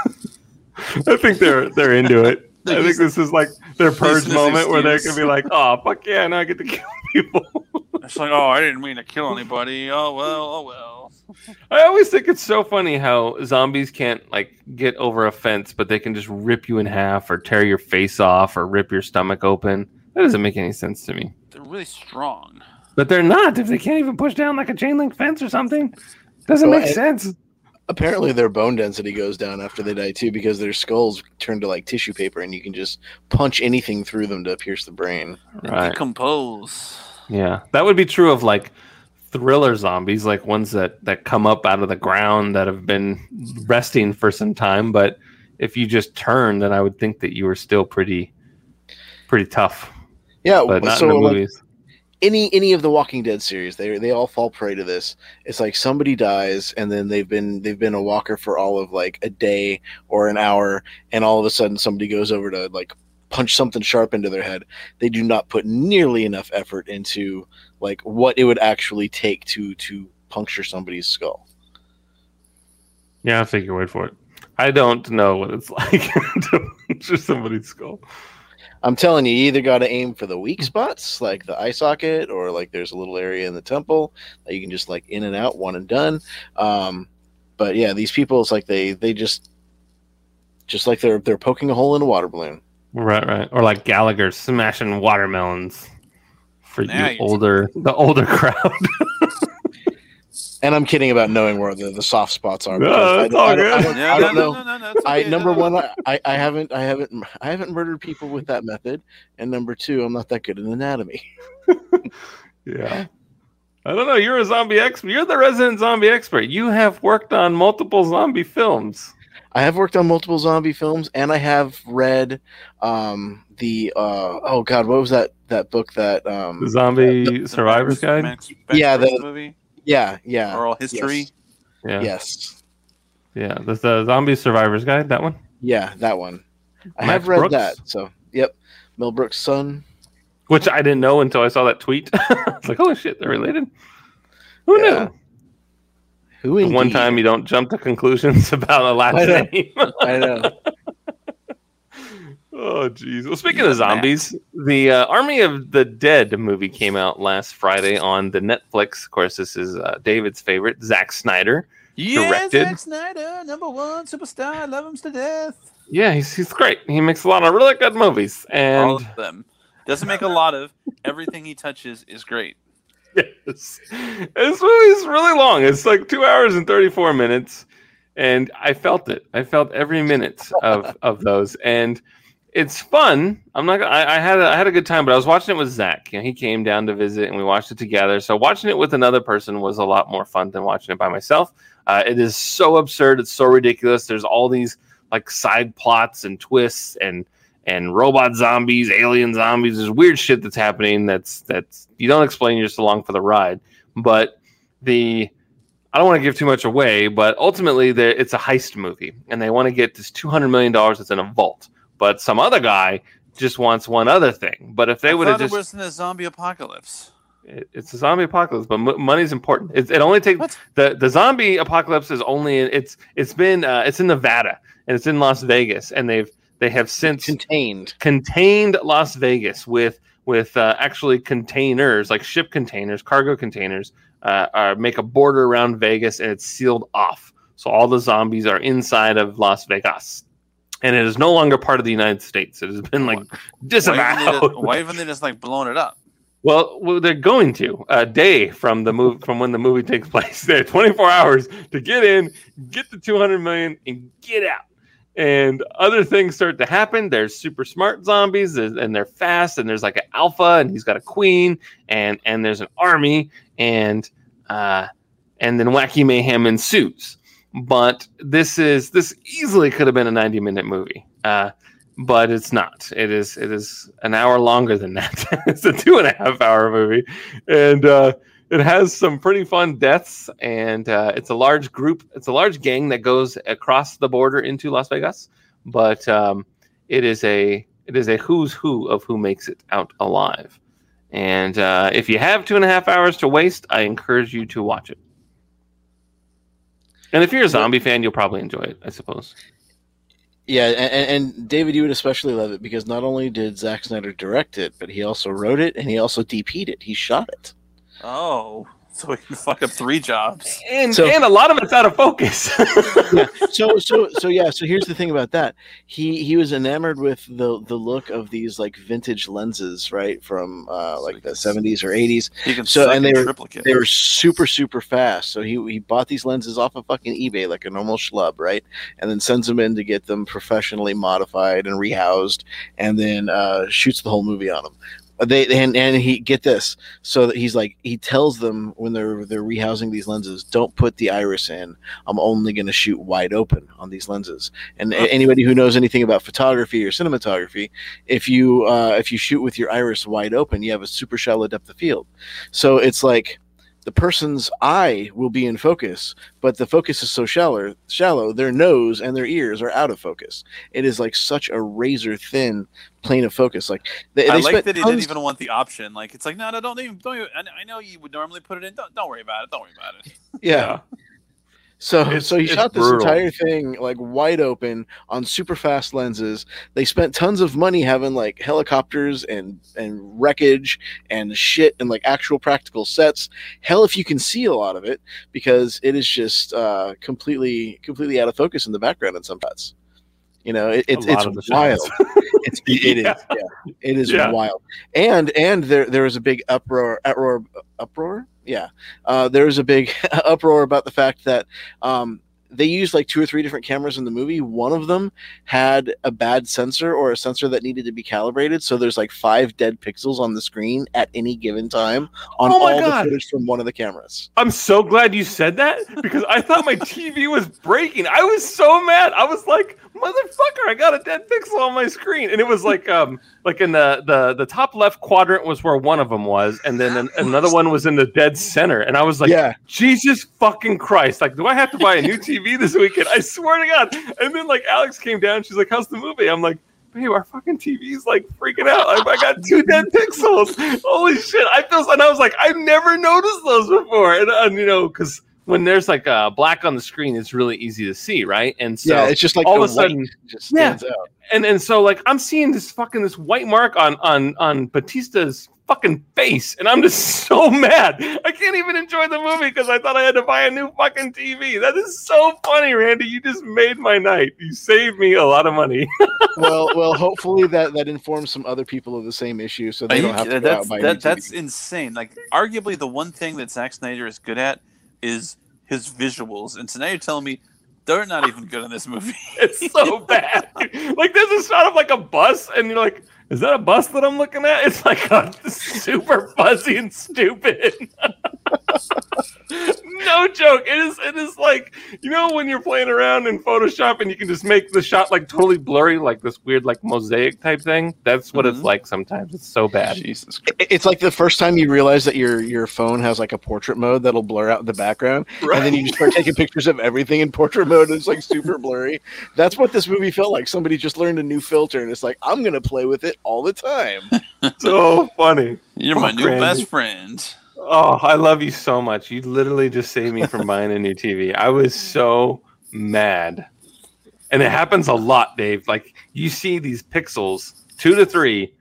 I think they're into it. I think this is like their purge moment where they can be like, "Oh fuck yeah, now I get to kill people." It's like, "Oh, I didn't mean to kill anybody. Oh well." I always think it's so funny how zombies can't like get over a fence, but they can just rip you in half or tear your face off or rip your stomach open. That doesn't make any sense to me. They're really strong, but they're not. If they can't even push down like a chain link fence or something, doesn't make sense. Apparently, their bone density goes down after they die too, because their skulls turn to like tissue paper, and you can just punch anything through them to pierce the brain. Right. Decompose. Yeah, that would be true of like thriller zombies, like ones that come up out of the ground that have been resting for some time. But if you just turn, then I would think that you were still pretty tough. Yeah, but not in the movies. Like, any of the Walking Dead series, they all fall prey to this. It's like somebody dies, and then they've been a walker for all of like a day or an hour, and all of a sudden somebody goes over to like punch something sharp into their head. They do not put nearly enough effort into like what it would actually take to puncture somebody's skull. Yeah, I'll take your word for it. I don't know what it's like to puncture somebody's skull. I'm telling you, you either got to aim for the weak spots, like the eye socket, or like there's a little area in the temple that you can just like in and out, one and done. But yeah, these people, it's like they just like they're poking a hole in a water balloon. Right. Or like Gallagher smashing watermelons for the older crowd. And I'm kidding about knowing where the soft spots are. No, that's all good. I don't know. No, okay. Number one, I haven't murdered people with that method, and number two, I'm not that good at anatomy. Yeah, I don't know. You're a zombie expert. You're the resident zombie expert. You have worked on multiple zombie films. I have worked on multiple zombie films, and I have read oh god, what was that book that the Zombie Survivor's Guide? Max the movie. Yeah. Oral History. Yes. Yeah. The Zombie Survivor's Guide. That one. Yeah, that one. I Max have read Brooks? that. So, yep, Mel Brooks' son. which I didn't know until I saw that tweet. It's like, oh shit, they're related. Who knew? Who indeed? One time you don't jump to conclusions about a last name. I know. Oh, jeez. Well, speaking of zombies, the Army of the Dead movie came out last Friday on the Netflix. Of course, this is David's favorite, Zack Snyder. Directed. Zack Snyder, #1 superstar. I love him to death. Yeah, he's great. He makes a lot of really good movies. And all of them. Doesn't make a lot of. Everything he touches is great. Yes. This movie's really long. It's like 2 hours and 34 minutes. And I felt it. I felt every minute of those. And it's fun. I had a good time, but I was watching it with Zach. He came down to visit, and we watched it together. So watching it with another person was a lot more fun than watching it by myself. It is so absurd. It's so ridiculous. There's all these like side plots and twists and robot zombies, alien zombies. There's weird shit that's happening. That's you don't explain. You're just along for the ride. But I don't want to give too much away. But ultimately, it's a heist movie, and they want to get this $200 million that's in a vault. But some other guy just wants one other thing. But if they would have just... it was in a zombie apocalypse. It's a zombie apocalypse, but money's important. It only takes... The zombie apocalypse is only... It's in Nevada, and it's in Las Vegas. And they have since... Contained Las Vegas with actually containers, like ship containers, cargo containers, make a border around Vegas, and it's sealed off. So all the zombies are inside of Las Vegas. And it is no longer part of the United States. It has been like disavowed. Why haven't they just like blown it up? Well, they're going to a day from when the movie takes place. They have 24 hours to get in, get the $200 million, and get out. And other things start to happen. There's super smart zombies, and they're fast. And there's like an alpha, and he's got a queen, and there's an army, and then wacky mayhem ensues. But this easily could have been a 90-minute movie, but it's not. It is an hour longer than that. It's a 2.5-hour movie, and it has some pretty fun deaths. And it's a large group. It's a large gang that goes across the border into Las Vegas. But it is a who's who of who makes it out alive. And if you have 2.5 hours to waste, I encourage you to watch it. And if you're a zombie fan, you'll probably enjoy it, I suppose. Yeah, and David, you would especially love it because not only did Zack Snyder direct it, but he also wrote it and he also DP'd it. He shot it. Oh, so he can fuck up 3 jobs. And a lot of it's out of focus. Yeah. So here's the thing about that. He was enamored with the look of these like vintage lenses, right, from like the 70s or 80s. They were super, super fast. So he bought these lenses off of fucking eBay like a normal schlub, right? And then sends them in to get them professionally modified and rehoused, and then shoots the whole movie on them. He get this, so that he tells them when they're rehousing these lenses, don't put the iris in. I'm only going to shoot wide open on these lenses. And anybody who knows anything about photography or cinematography, if you shoot with your iris wide open, you have a super shallow depth of field. So it's like the person's eye will be in focus, but the focus is so shallow, their nose and their ears are out of focus. It is like such a razor thin plane of focus. Like I like that he didn't even want the option. Like it's like no, don't even. I know you would normally put it in. Don't worry about it. Don't worry about it. Yeah. So he shot this entire thing like wide open on super fast lenses. They spent tons of money having like helicopters and wreckage and shit and like actual practical sets. Hell, if you can see a lot of it, because it is just completely out of focus in the background in some shots. You know, it's wild. It is wild. And there was a big uproar. Yeah, there was a big uproar about the fact that they used like 2 or 3 different cameras in the movie. One of them had a bad sensor or a sensor that needed to be calibrated. So there's like 5 dead pixels on the screen at any given time on all the footage from one of the cameras. I'm so glad you said that because I thought my TV was breaking. I was so mad. I was like, motherfucker, I got a dead pixel on my screen. And it was like in the top left quadrant was where one of them was. And then another one was in the dead center. And I was like, Jesus fucking Christ. Like, do I have to buy a new TV this weekend? I swear to God. And then like Alex came down. She's like, how's the movie? I'm like, babe, our fucking TV's like freaking out. I got 2 dead pixels. Holy shit! And I was like, I've never noticed those before. And you know, because when there's like black on the screen, it's really easy to see, right? And so it's just like all of a sudden, just stands out. And so like I'm seeing this white mark on Batista's fucking face, and I'm just so mad. I can't even enjoy the movie because I thought I had to buy a new fucking TV. That is so funny, Randy. You just made my night. You saved me a lot of money. well, hopefully that informs some other people of the same issue, so they don't have to go out and buy a new TV. That's insane. Like, arguably the one thing that Zack Snyder is good at is his visuals, and so now you're telling me they're not even good in this movie. It's so bad. Like, there's a shot of like a bus, and you're like, is that a bus that I'm looking at? It's like super fuzzy and stupid. No joke. It is like, you know, when you're playing around in Photoshop and you can just make the shot like totally blurry, like this weird like mosaic type thing. That's what it's like sometimes. It's so bad. Jesus Christ. It's like the first time you realize that your phone has like a portrait mode that'll blur out the background, right? And then you just start taking pictures of everything in portrait mode and it's like super blurry. That's what this movie felt like. Somebody just learned a new filter and it's like, I'm gonna play with it all the time. So funny. You're my new best friend. Oh, I love you so much. You literally just saved me from buying a new TV. I was so mad. And it happens a lot, Dave. Like, you see these pixels, 2 to 3,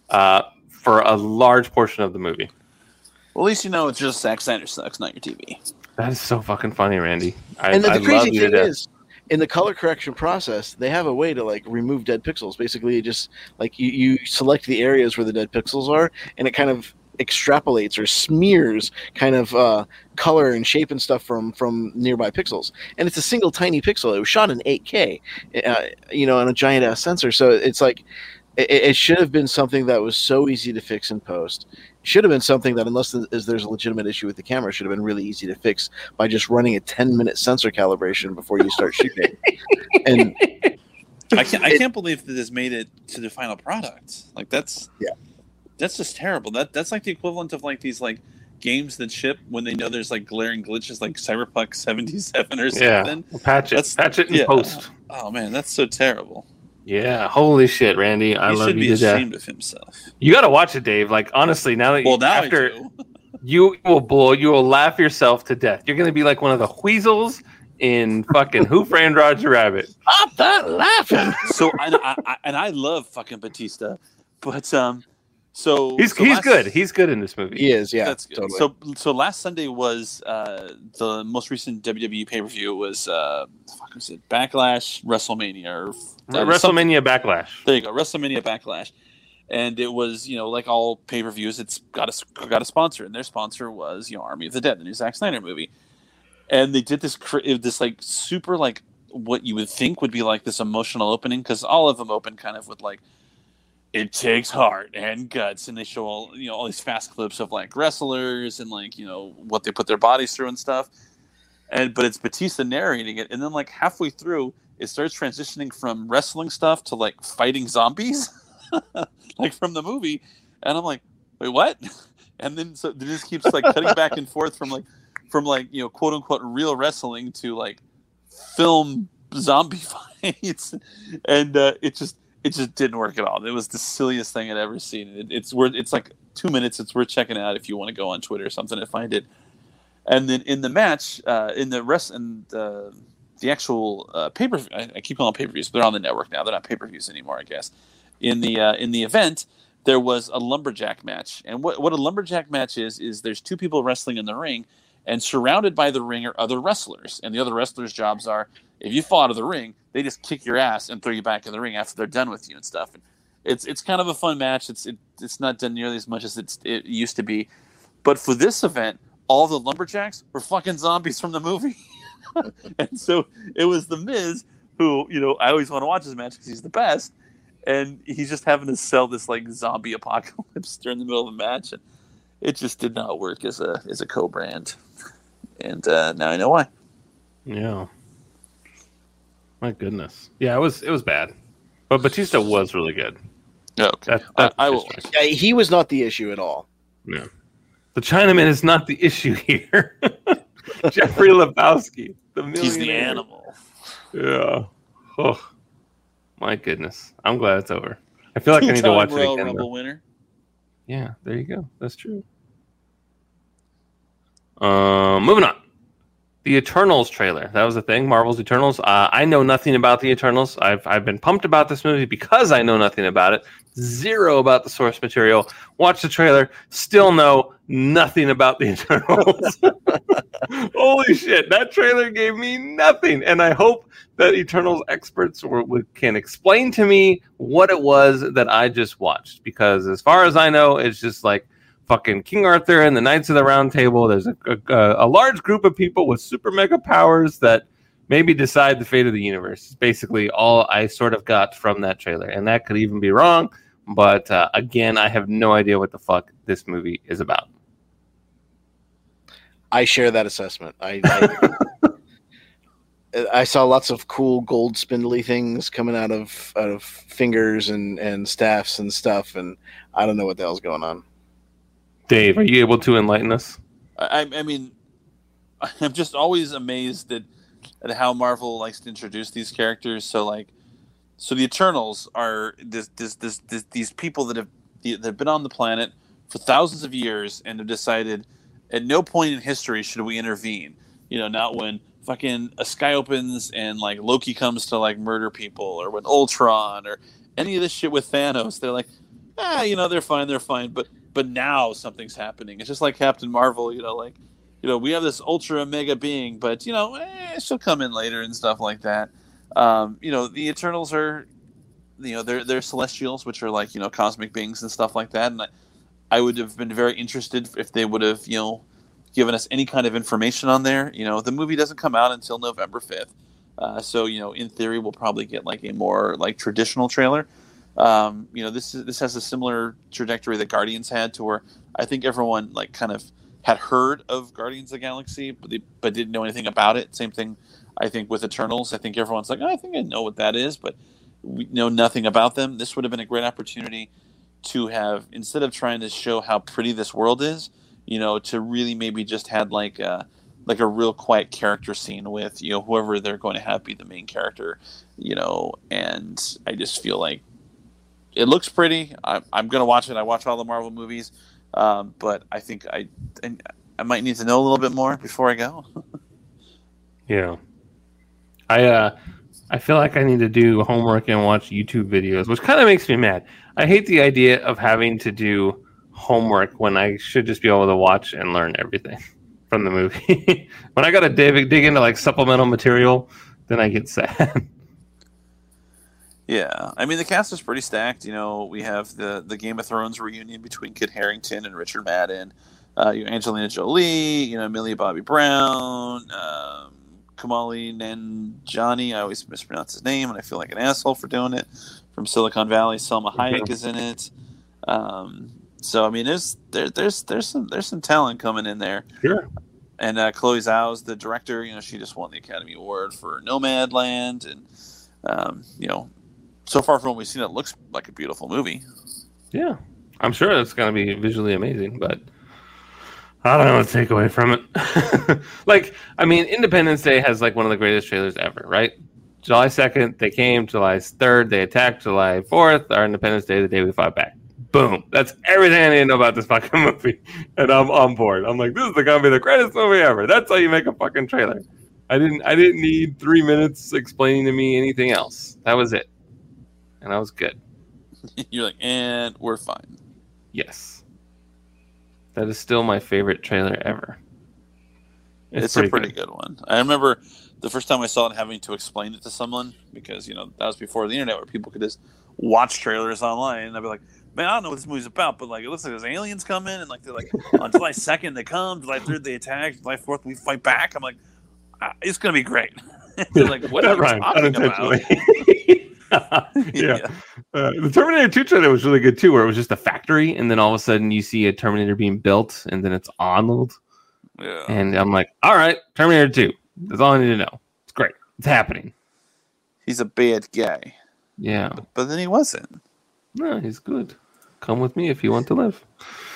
for a large portion of the movie. Well, at least you know it's just Zack Snyder sucks, not your TV. That is so fucking funny, Randy. And the crazy thing is, in the color correction process, they have a way to like remove dead pixels. Basically, just like you select the areas where the dead pixels are, and it kind of extrapolates or smears kind of color and shape and stuff from nearby pixels. And it's a single tiny pixel. It was shot in 8K, on a giant ass sensor. So it's like it should have been something that was so easy to fix in post. It should have been something that, unless there's a legitimate issue with the camera, should have been really easy to fix by just running a 10-minute sensor calibration before you start shooting. And I can't believe that this made it to the final product. Like, that's just terrible. That's like the equivalent of like these like games that ship when they know there's like glaring glitches, like Cyberpunk 77 or something. Yeah, patch it in post. Oh man, that's so terrible. Yeah, holy shit, Randy! I love you to death. He should be ashamed of himself. You got to watch it, Dave. Like, honestly, now that you will laugh yourself to death. You're gonna be like one of the weasels in fucking Who Framed Roger Rabbit. Stop that laughing. So I love fucking Batista, but he's good. He's good in this movie. He is, yeah. That's good. Totally. So last Sunday was the most recent WWE pay-per-view. It was was it Backlash, WrestleMania, or WrestleMania Backlash. There you go, WrestleMania Backlash, and it was like all pay-per-views, it's got a sponsor, and their sponsor was Army of the Dead, the new Zack Snyder movie, and they did this like super like what you would think would be like this emotional opening, because all of them open kind of with like, it takes heart and guts, and they show all these fast clips of like wrestlers and like what they put their bodies through and stuff. But it's Batista narrating it, and then like halfway through, it starts transitioning from wrestling stuff to like fighting zombies, like from the movie, and I'm like, wait, what? And then so it just keeps like cutting back and forth from quote unquote real wrestling to like film zombie fights, and it just didn't work at all. It was the silliest thing I'd ever seen. It's like 2 minutes. It's worth checking out if you want to go on Twitter or something to find it. And then in the match, the actual pay-per-view, I keep calling them pay-per-views, but they're on the network now. They're not pay-per-views anymore, I guess. In the event, there was a lumberjack match. And what a lumberjack match is there's two people wrestling in the ring, and surrounded by the ring are other wrestlers. And the other wrestlers' jobs are, if you fall out of the ring, they just kick your ass and throw you back in the ring after they're done with you and stuff. And it's kind of a fun match. It's not done nearly as much as it used to be. But for this event, all the lumberjacks were fucking zombies from the movie. And so it was The Miz, who, I always want to watch his match because he's the best. And he's just having to sell this like zombie apocalypse during the middle of the match. And it just did not work as a co-brand. And now I know why. Yeah. My goodness. Yeah, it was bad. But Batista was really good. Oh, okay. I will. Yeah, he was not the issue at all. Yeah. The Chinaman is not the issue here. Jeffrey Lebowski. He's the animal. Yeah. Oh. My goodness. I'm glad it's over. I feel like I need to watch it Royal again. Rumble winner. Yeah, there you go. That's true. Moving on. The Eternals trailer. That was the thing. Marvel's Eternals. I know nothing about the Eternals. I've been pumped about this movie because I know nothing about it. Zero about the source material. Watch the trailer. Still know nothing about the Eternals. Holy shit. That trailer gave me nothing. And I hope that Eternals experts can explain to me what it was that I just watched. Because as far as I know, it's just like fucking King Arthur and the Knights of the Round Table. There's a large group of people with super mega powers that maybe decide the fate of the universe. It's basically all I sort of got from that trailer. And that could even be wrong. But again, I have no idea what the fuck this movie is about. I share that assessment. I saw lots of cool gold spindly things coming out of fingers and staffs and stuff, and I don't know what the hell's going on. Dave, are you able to enlighten us? I mean, I'm just always amazed at how Marvel likes to introduce these characters. So the Eternals are these people that have been on the planet for thousands of years and have decided at no point in history should we intervene. Not when fucking a sky opens and like Loki comes to like murder people, or when Ultron or any of this shit with Thanos. They're like, they're fine. But now something's happening. It's just like Captain Marvel, we have this ultra mega being, but she'll come in later and stuff like that. The Eternals are, they're celestials, which are like, cosmic beings and stuff like that. And I would have been very interested if they would have, given us any kind of information on there. The movie doesn't come out until November 5th. So, in theory, we'll probably get like a more like traditional trailer. This has a similar trajectory that Guardians had, to where I think everyone like kind of had heard of Guardians of the Galaxy, but didn't know anything about it. Same thing, I think, with Eternals. I think everyone's like, I think I know what that is, but we know nothing about them. This would have been a great opportunity to have, instead of trying to show how pretty this world is, to really maybe just had like a real quiet character scene with, whoever they're going to have be the main character, and I just feel like it looks pretty. I'm going to watch it. I watch all the Marvel movies, but I think I might need to know a little bit more before I go. Yeah. I feel like I need to do homework and watch YouTube videos, which kind of makes me mad. I hate the idea of having to do homework when I should just be able to watch and learn everything from the movie. When I got to dig into like supplemental material, then I get sad. Yeah, I mean, the cast is pretty stacked. We have the Game of Thrones reunion between Kit Harington and Richard Madden. Angelina Jolie, Millie Bobby Brown, Kamali Nanjiani. I always mispronounce his name, and I feel like an asshole for doing it. From Silicon Valley, Selma Hayek is in it. So I mean, there's some talent coming in there. Sure. And Chloe Zhao's the director. She just won the Academy Award for Nomadland, and so far from what we've seen, it looks like a beautiful movie. Yeah, I'm sure it's going to be visually amazing, but I don't know what to take away from it. Independence Day has like one of the greatest trailers ever, right? July 2nd, they came. July 3rd, they attacked. July 4th, our Independence Day, the day we fought back. Boom. That's everything I need to know about this fucking movie. And I'm on board. I'm like, this is going to be the greatest movie ever. That's how you make a fucking trailer. I didn't need 3 minutes explaining to me anything else. That was it. And I was good. You're like, and we're fine. Yes. That is still my favorite trailer ever. It's a pretty good one. I remember the first time I saw it having to explain it to someone, because, that was before the internet where people could just watch trailers online. And I'd be like, man, I don't know what this movie's about, but like it looks like there's aliens come in, and like they're like on July 2nd they come, July 3rd they attack, July 4th we fight back. I'm like, it's going to be great. They're like, what are you talking about? Yeah. The Terminator 2 trailer was really good too, where it was just a factory, and then all of a sudden you see a Terminator being built, and then it's Arnold. Yeah. And I'm like, all right, Terminator 2. That's all I need to know. It's great. It's happening. He's a bad guy. Yeah. But then he wasn't. No, he's good. Come with me if you want to live.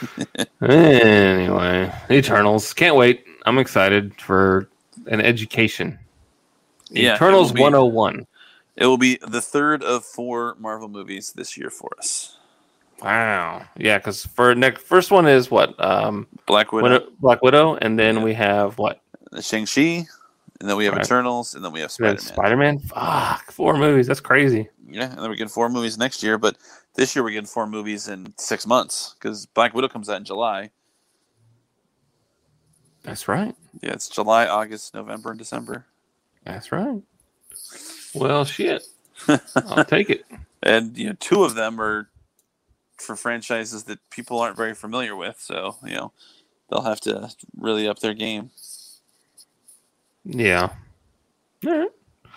Anyway, Eternals. Can't wait. I'm excited for an education. Yeah, Eternals 101. It will be the third of 4 Marvel movies this year for us. Wow. Yeah, because for first one is what? Black Widow. Black Widow, and then we have what? Shang-Chi, and then we have Eternals, and then we have Spider-Man. Spider-Man? Fuck, 4 movies. That's crazy. Yeah, and then we get 4 movies next year, but this year we're getting 4 movies in 6 months because Black Widow comes out in July. That's right. Yeah, it's July, August, November, and December. That's right. Well, shit. I'll take it. And 2 of them are for franchises that people aren't very familiar with, so they'll have to really up their game. Yeah. All right.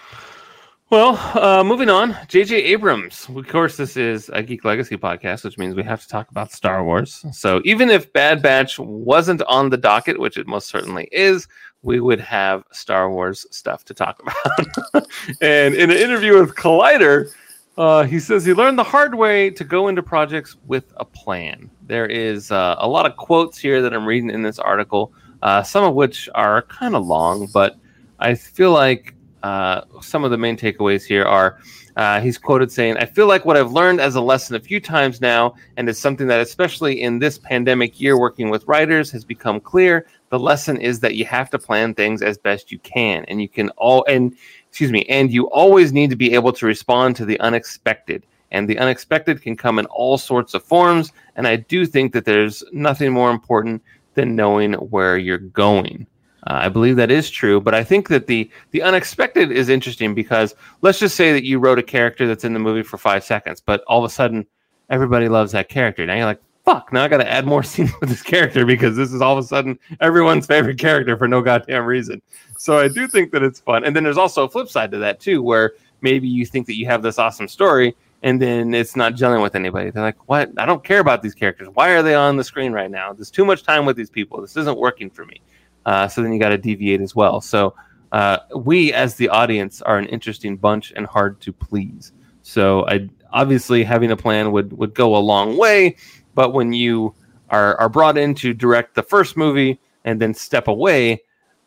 Well, moving on. J.J. Abrams. Of course, this is a Geek Legacy podcast, which means we have to talk about Star Wars. So even if Bad Batch wasn't on the docket, which it most certainly is, we would have Star Wars stuff to talk about. And in an interview with Collider, he says he learned the hard way to go into projects with a plan. There is a lot of quotes here that I'm reading in this article, some of which are kind of long, but I feel like some of the main takeaways here are he's quoted saying, "I feel like what I've learned as a lesson a few times now, and it's something that especially in this pandemic year working with writers has become clear. The lesson is that you have to plan things as best you can, and you always need to be able to respond to the unexpected. And the unexpected can come in all sorts of forms, and I do think that there's nothing more important than knowing where you're going." I believe that is true, but I think that the unexpected is interesting because let's just say that you wrote a character that's in the movie for 5 seconds, but all of a sudden everybody loves that character. Now you're like, fuck, now I got to add more scenes with this character because this is all of a sudden everyone's favorite character for no goddamn reason. So I do think that it's fun. And then there's also a flip side to that too, where maybe you think that you have this awesome story and then it's not gelling with anybody. They're like, what? I don't care about these characters. Why are they on the screen right now? There's too much time with these people. This isn't working for me. So then you got to deviate as well. So we, as the audience, are an interesting bunch and hard to please. So obviously having a plan would go a long way. But when you are brought in to direct the first movie and then step away,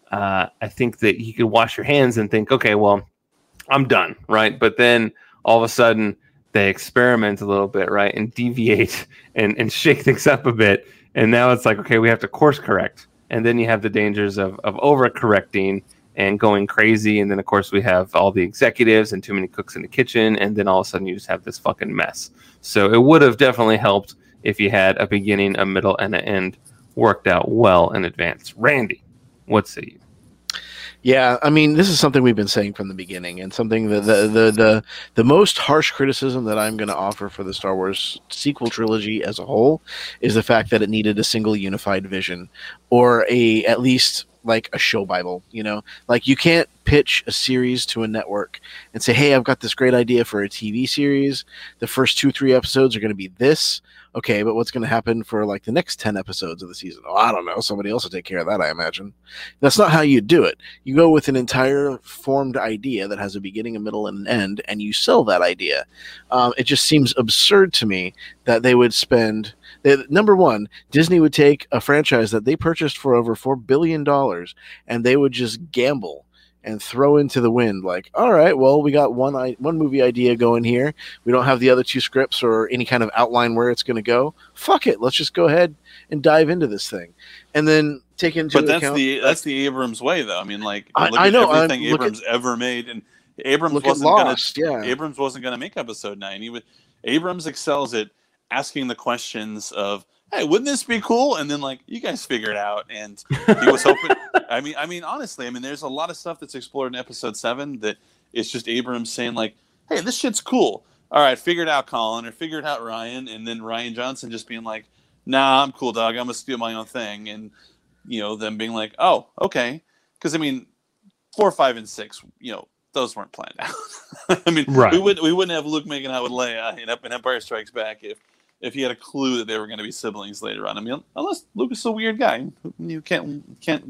I think that you could wash your hands and think, okay, well, I'm done, right? But then all of a sudden they experiment a little bit, right, and deviate and shake things up a bit. And now it's like, okay, we have to course correct. And then you have the dangers of overcorrecting and going crazy. And then, of course, we have all the executives and too many cooks in the kitchen. And then all of a sudden you just have this fucking mess. So it would have definitely helped if you had a beginning, a middle, and an end worked out well in advance. Randy, what say you? Yeah, I mean, this is something we've been saying from the beginning, and something that the most harsh criticism that I'm going to offer for the Star Wars sequel trilogy as a whole is the fact that it needed a single unified vision, or at least like a show Bible. Like you can't pitch a series to a network and say, "Hey, I've got this great idea for a TV series. The first 2-3 episodes are going to be this." Okay, but what's going to happen for like the next 10 episodes of the season? Oh, I don't know. Somebody else will take care of that, I imagine. That's not how you do it. You go with an entire formed idea that has a beginning, a middle, and an end, and you sell that idea. It just seems absurd to me that they would spend... Number one, Disney would take a franchise that they purchased for over $4 billion, and they would just gamble and throw into the wind like, all right, well, we got one movie idea going here. We don't have the other 2 scripts or any kind of outline where it's going to go. Fuck it. Let's just go ahead and dive into this thing. And then take into account... But that's the Abrams way, though. I mean, like, I know everything Abrams ever made. And Abrams wasn't going to make Episode 9. Abrams excels at asking the questions of, hey, wouldn't this be cool? And then, like, you guys figure it out. And he was hoping... I mean, honestly, there's a lot of stuff that's explored in Episode 7 that it's just Abrams saying, like, hey, this shit's cool. All right, figure it out, Colin, or figure it out, Ryan. And then Rian Johnson just being like, nah, I'm cool, dog. I'm going to do my own thing. And, them being like, oh, okay. Because, 4, 5, and 6, those weren't planned out. Right. we wouldn't have Luke making out with Leia in Empire Strikes Back if he had a clue that they were going to be siblings later on. Unless Luke is a weird guy, you can't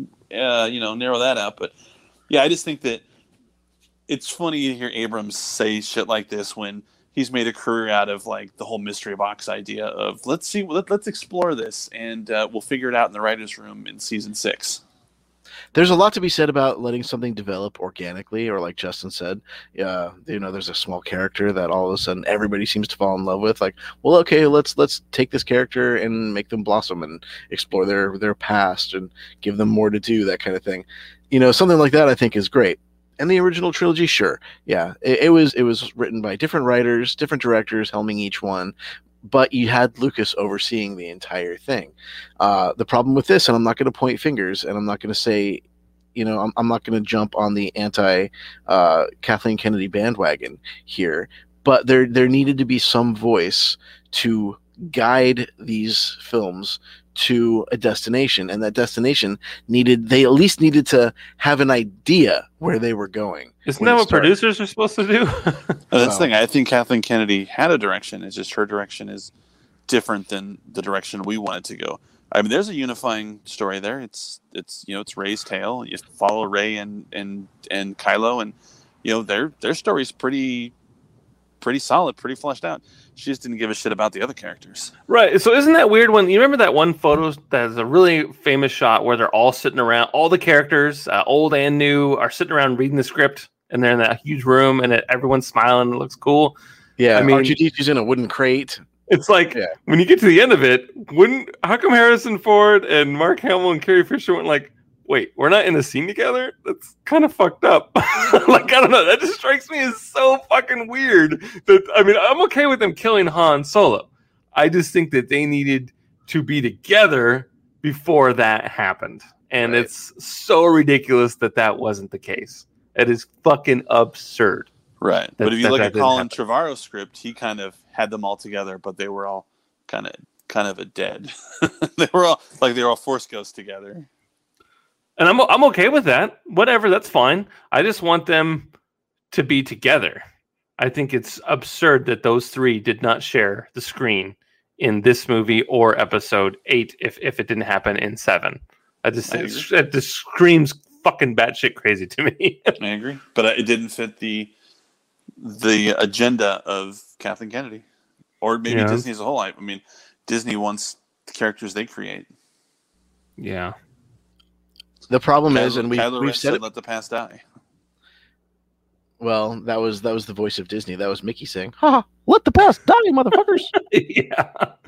narrow that out. But yeah, I just think that it's funny to hear Abrams say shit like this when he's made a career out of like the whole mystery box idea of let's explore this and we'll figure it out in the writers' room in season 6. There's a lot to be said about letting something develop organically, or like Justin said, there's a small character that all of a sudden everybody seems to fall in love with. Like, well, okay, let's take this character and make them blossom and explore their past and give them more to do, that kind of thing. Something like that I think is great. And the original trilogy, sure, yeah, it was written by different writers, different directors, helming each one. But you had Lucas overseeing the entire thing. The problem with this, and I'm not going to point fingers, and I'm not going to say, I'm not going to jump on the anti Kathleen Kennedy bandwagon here, but there needed to be some voice to guide these films to a destination, and that destination they at least needed to have an idea where they were going. Isn't that what producers are supposed to do? That's the thing. I think Kathleen Kennedy had a direction. It's just her direction is different than the direction we wanted to go. I mean, there's a unifying story there. It's Rey's tale. You follow Rey and Kylo, and their story's pretty solid, pretty fleshed out. She just didn't give a shit about the other characters. Right. So isn't that weird when you remember that one photo that's a really famous shot where they're all sitting around, all the characters, old and new, are sitting around reading the script, and they're in that huge room, and everyone's smiling. It looks cool. Yeah, I mean, R2-D2's in a wooden crate. It's like when you get to the end of it, how come Harrison Ford and Mark Hamill and Carrie Fisher went like, wait, we're not in a scene together? That's kind of fucked up. Like, I don't know. That just strikes me as so fucking weird. I'm okay with them killing Han Solo. I just think that they needed to be together before that happened. And It's so ridiculous that wasn't the case. It is fucking absurd. Right. But if you look at Colin Trevorrow's script, he kind of had them all together, but they were all kind of a dead. they were all Force ghosts together. And I'm okay with that. Whatever, that's fine. I just want them to be together. I think it's absurd that those three did not share the screen in this movie or episode 8 if it didn't happen in 7. It just screams fucking batshit crazy to me. I agree. But it didn't fit the agenda of Kathleen Kennedy. Or maybe Disney as a whole. I mean, Disney wants the characters they create. Yeah. The problem is, and we've said it, let the past die. Well, that was the voice of Disney. That was Mickey saying, "Ha! Let the past die, motherfuckers." Yeah.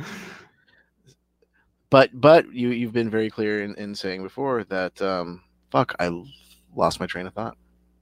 But you've been very clear in saying before that I lost my train of thought.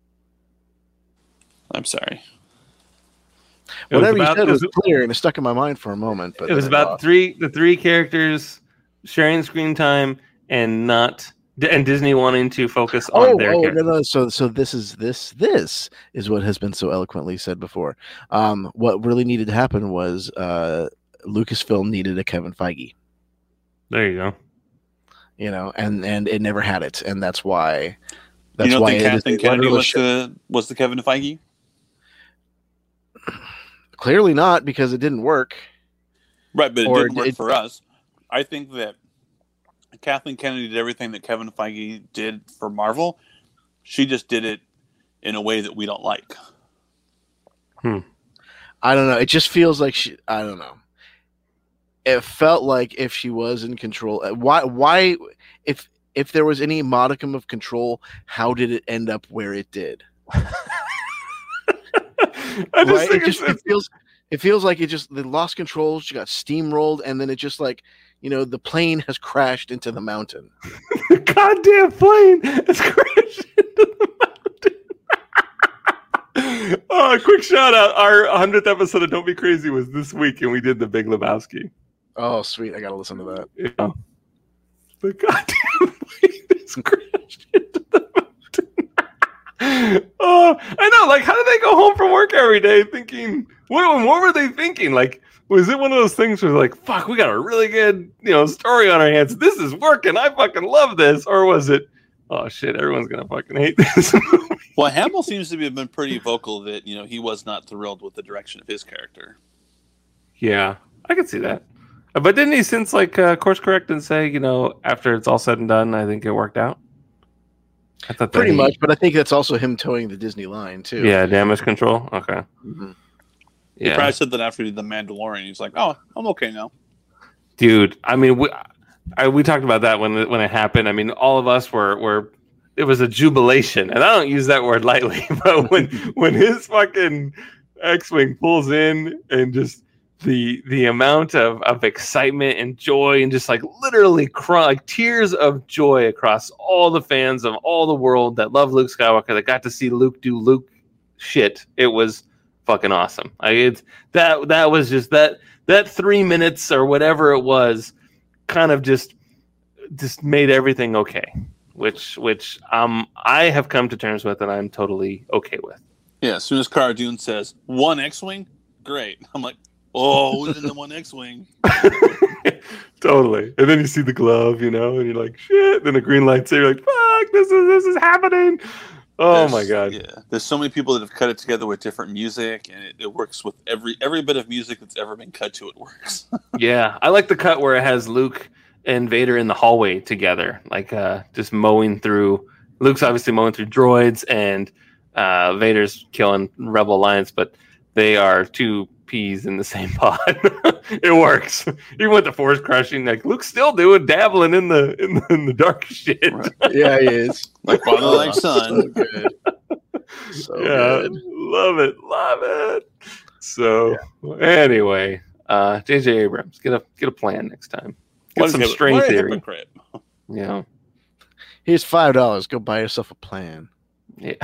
I'm sorry. Whatever you said was clear and it stuck in my mind for a moment. But it was about the three characters sharing screen time and Disney wanting to focus on their characters. No. So this is what has been so eloquently said before. What really needed to happen was Lucasfilm needed a Kevin Feige. There you go. And it never had it, and that's why. You don't think Kathleen Kennedy was the Kevin Feige? Clearly not, because it didn't work. Right, but it didn't work for us. I think that Kathleen Kennedy did everything that Kevin Feige did for Marvel. She just did it in a way that we don't like. I don't know. It just feels like I don't know. It felt like if she was in control, why if there was any modicum of control, how did it end up where it did? It feels like they lost control. She got steamrolled, and then it just the plane has crashed into the mountain. The goddamn plane has crashed into the mountain. Oh, quick shout out! Our 100th episode of Don't Be Crazy was this week, and we did The Big Lebowski. Oh, sweet! I gotta listen to that. Yeah. The goddamn plane has crashed into the mountain. Oh, I know. Like, how did they go home from work every day thinking? What were they thinking? Like, was it one of those things where like, fuck, we got a really good, story on our hands. This is working. I fucking love this. Or was it, oh shit, everyone's gonna fucking hate this movie. Well, Hamill seems to have been pretty vocal that he was not thrilled with the direction of his character. Yeah, I can see that. But didn't he since course correct and say, after it's all said and done, I think it worked out? I thought pretty much, but I think that's also him towing the Disney line too. Yeah, damage control. Okay. Mm-hmm. Yeah. He probably said that after The Mandalorian. He's like, "Oh, I'm okay now." Dude, I mean, we talked about that when it happened. I mean, all of us were it was a jubilation, and I don't use that word lightly. But when his fucking X-wing pulls in and just the amount of excitement and joy and just like literally like tears of joy across all the fans of all the world that love Luke Skywalker that got to see Luke do Luke shit. It was fucking awesome. That was just that 3 minutes or whatever it was kind of just made everything okay, which I have come to terms with and I'm totally okay with. Yeah, as soon as Cara Dune says one X-wing, great. I'm like, oh, who's in the one X-wing? Totally. And then you see the glove, and you're like, shit. Then a green lightsaber, like, fuck, this is happening. Oh my god. Yeah, there's so many people that have cut it together with different music, and it works with every bit of music that's ever been cut to. It works. Yeah, I like the cut where it has Luke and Vader in the hallway together, like just mowing through. Luke's obviously mowing through droids, and Vader's killing Rebel Alliance, but they are two peas in the same pod. It works. Even with the Force crushing, like Luke's still dabbling in the dark shit. Right. Yeah, he is. Like father, like son. So good. So Yeah, good. love it. So anyway, J.J. Abrams, get a plan next time. Get some string theory. Yeah. Here's $5. Go buy yourself a plan. Yeah.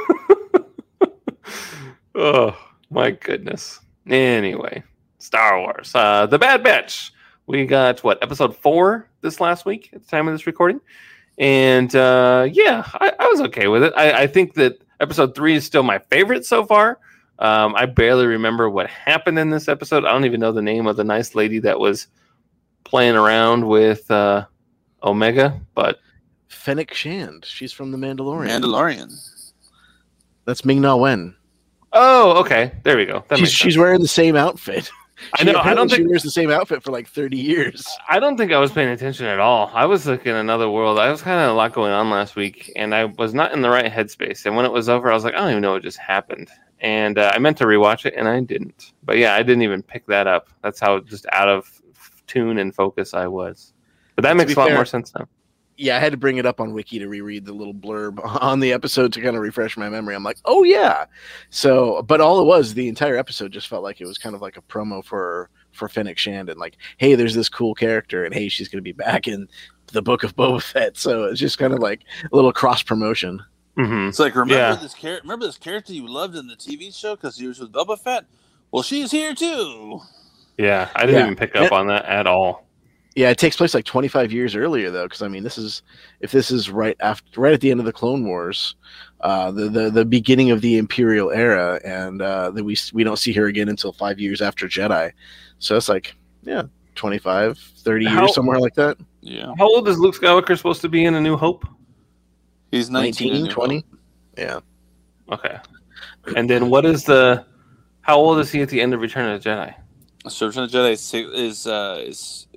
Oh my goodness. Anyway, Star Wars. The Bad Batch. We got episode 4 this last week at the time of this recording, and I was okay with it. I think that episode 3 is still my favorite so far. I barely remember what happened in this episode. I don't even know the name of the nice lady that was playing around with Omega, but Fennec Shand. She's from The Mandalorian. Mandalorian. That's Ming-Na Wen. oh, okay, there we go. She's wearing the same outfit. I know. I don't she think wears the same outfit for like 30 years. I don't think I was paying attention at all. I was looking in another world. I was kind of a lot going on last week, and I was not in the right headspace. And when it was over, I was like, I don't even know what just happened. And I meant to rewatch it, and I didn't. But yeah, I didn't even pick that up. That's how just out of tune and focus I was. But that makes a lot more sense now. Yeah, I had to bring it up on Wiki to reread the little blurb on the episode to kind of refresh my memory. I'm like, oh yeah. So, but all it was, the entire episode just felt like it was kind of like a promo for Fennec Shand, and like, hey, there's this cool character, and hey, she's going to be back in the Book of Boba Fett. So it's just kind of like a little cross promotion. Mm-hmm. It's like, remember this character you loved in the TV show because he was with Boba Fett? Well, she's here too. Yeah, I didn't even pick up on that at all. Yeah, it takes place like 25 years earlier, though, because I mean, this is right at the end of the Clone Wars, the beginning of the Imperial era, and that we don't see her again until 5 years after Jedi. So it's like 25, 30 years, somewhere like that. Yeah. How old is Luke Skywalker supposed to be in A New Hope? He's 19, 20. Yeah. Okay. And then how old is he at the end of Return of the Jedi? So Return of the Jedi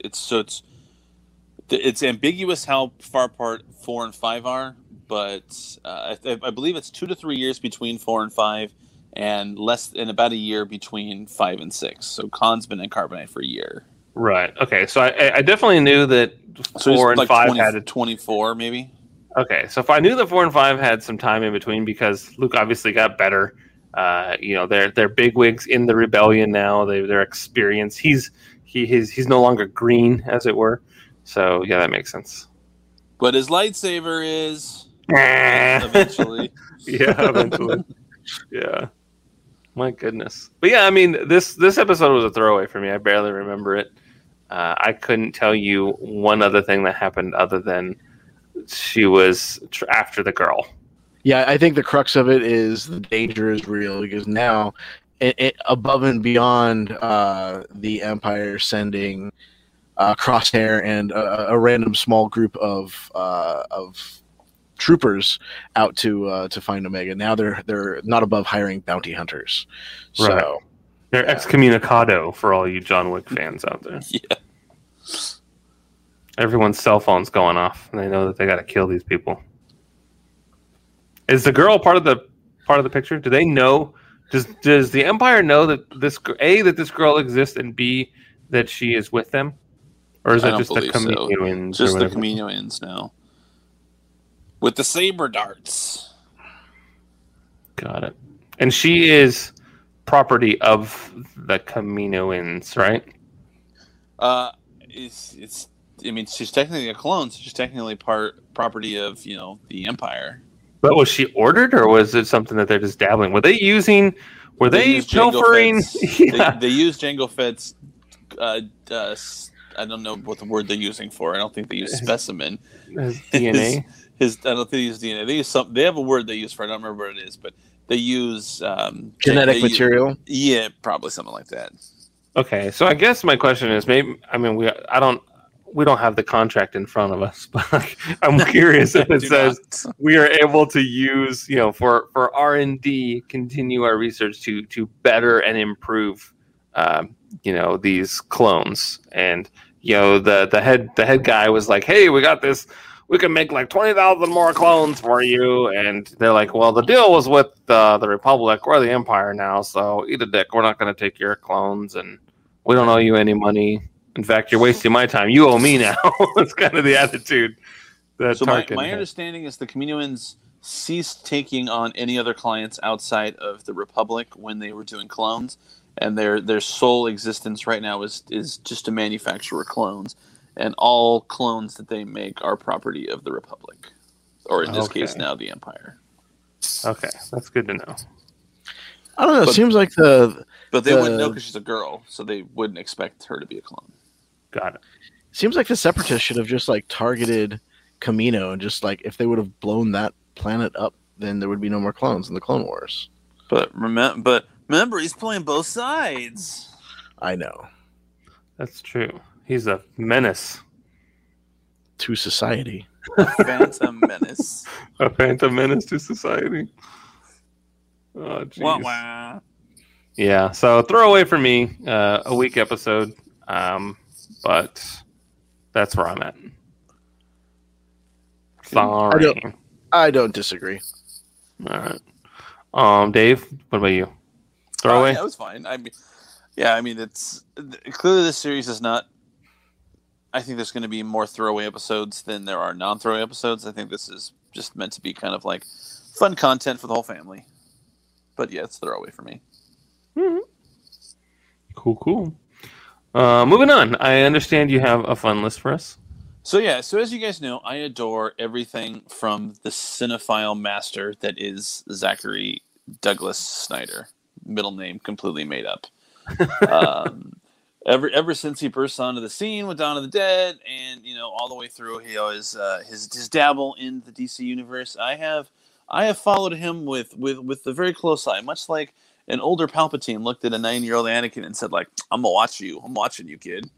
it's ambiguous how far apart 4 and 5 are, but I believe it's 2 to 3 years between 4 and 5, and about a year between 5 and 6. So Khan's been in Carbonite for a year. Right. Okay. So I definitely knew that 4 and like 5 had 24 maybe. Okay, so if I knew that 4 and 5 had some time in between because Luke obviously got better, they're bigwigs in the rebellion now. They're experienced. He's no longer green, as it were. So yeah, that makes sense. But his lightsaber is eventually. Yeah, eventually. Yeah. My goodness. But yeah, I mean, this episode was a throwaway for me. I barely remember it. I couldn't tell you one other thing that happened other than she was after the girl. Yeah, I think the crux of it is the danger is real because now, above and beyond the Empire sending Crosshair and a random small group of troopers out to find Omega. Now they're not above hiring bounty hunters. So right. They're excommunicado for all you John Wick fans out there. Yeah. Everyone's cell phone's going off, and they know that they got to kill these people. Is the girl part of the picture? Do they know? Does the Empire know that this girl exists, and B, that she is with them, or is it just the Kaminoans? Just the Kaminoans now. with the saber darts. Got it. And she is property of the Kaminoans, right? It's. I mean, she's technically a clone, so she's technically property of the Empire. But was she ordered, or was it something that they're just dabbling? Were they using? Were they use Jango pilfering? Fett's- Yeah. They use Jango Fett's. I don't know what the word they're using for. I don't think they use specimen. His DNA. I don't think they use DNA. They use some. They have a word they use for it. I don't remember what it is, but they use Genetic material. Yeah, probably something like that. Okay, so I guess my question is maybe. I mean, we don't have the contract in front of us, but I'm curious if it Do says not. we are able to use, for R&D, continue our research to better and improve, these clones. And the head guy was like, "Hey, we got this. We can make like 20,000 more clones for you." And they're like, "Well, the deal was with the Republic or the Empire now, so eat a dick. We're not going to take your clones, and we don't owe you any money. In fact, you're wasting my time. You owe me now." That's kind of the attitude that So Tarkin my had. understanding is the Kaminoans ceased taking on any other clients outside of the Republic when they were doing clones, and their sole existence right now is just to manufacture clones, and all clones that they make are property of the Republic, or in this case Okay. now the Empire. Okay, that's good to know. I don't know. It But- seems like But they wouldn't know The- because she's a girl, so they wouldn't expect her to be a clone. Got it. the Separatists should have just like targeted Kamino, and just like if they would have blown that planet up, then there would be no more clones in the Clone Wars. But remember, he's playing both sides. I know. That's true. He's a menace, To society. Phantom Menace. a phantom menace to society. Oh, jeez. Wah, wah. Yeah, so throwaway for me, a weak episode, but that's where I'm at. Sorry. I don't disagree. All right. Dave, what about you? Throwaway? Yeah, it was fine. I mean, it's clearly this series is not. I think there's going to be more throwaway episodes than there are non-throwaway episodes. I think this is just meant to be kind of like fun content for the whole family. But yeah, it's throwaway for me. Cool. Moving on. I understand you have a fun list for us. So as you guys know, I adore everything from the cinephile master that is Zachary Douglas Snyder, middle name completely made up. Ever since he burst onto the scene with Dawn of the Dead, and all the way through, he always his dabble in the DC universe. I have followed him with a very close eye, much like an older Palpatine looked at a 9-year-old Anakin and said, like, "I'm gonna watch you. I'm watching you, kid."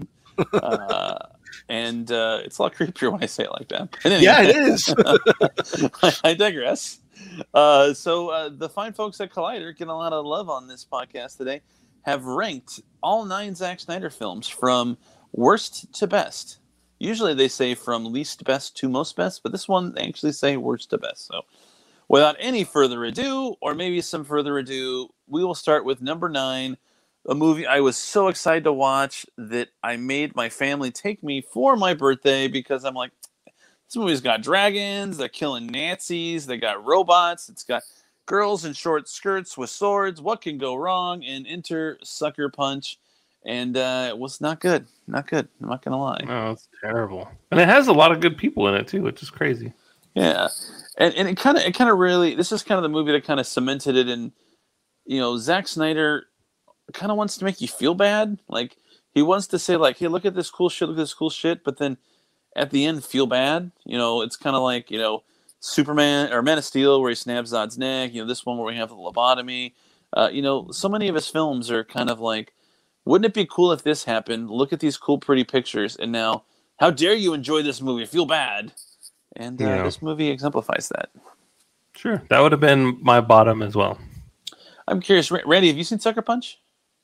And it's a lot creepier when I say it like that. But anyway, Yeah, it is. I digress. So the fine folks at Collider, getting a lot of love on this podcast today, have ranked all 9 Zack Snyder films from worst to best. Usually they say from least best to most best, but this one they actually say worst to best. So without any further ado, or maybe some further ado, we will start with number 9, a movie I was so excited to watch that I made my family take me for my birthday because I'm like, this movie's got dragons, they're killing Nazis, they got robots, it's got girls in short skirts with swords. What can go wrong? And enter Sucker Punch. And it was not good. Not good. I'm not going to lie. Oh, it's terrible. And it has a lot of good people in it, too, which is crazy. Yeah. And it kind of really, this is kind of the movie that kind of cemented it in, Zack Snyder kind of wants to make you feel bad. Like, he wants to say, like, hey, look at this cool shit, but then at the end, feel bad. It's kind of like, Superman or Man of Steel where he snaps Zod's neck. This one where we have the lobotomy. So many of his films are kind of like, wouldn't it be cool if this happened? Look at these cool, pretty pictures. And now, how dare you enjoy this movie? Feel bad. And this movie exemplifies that. Sure. That would have been my bottom as well. I'm curious, Randy, have you seen Sucker Punch?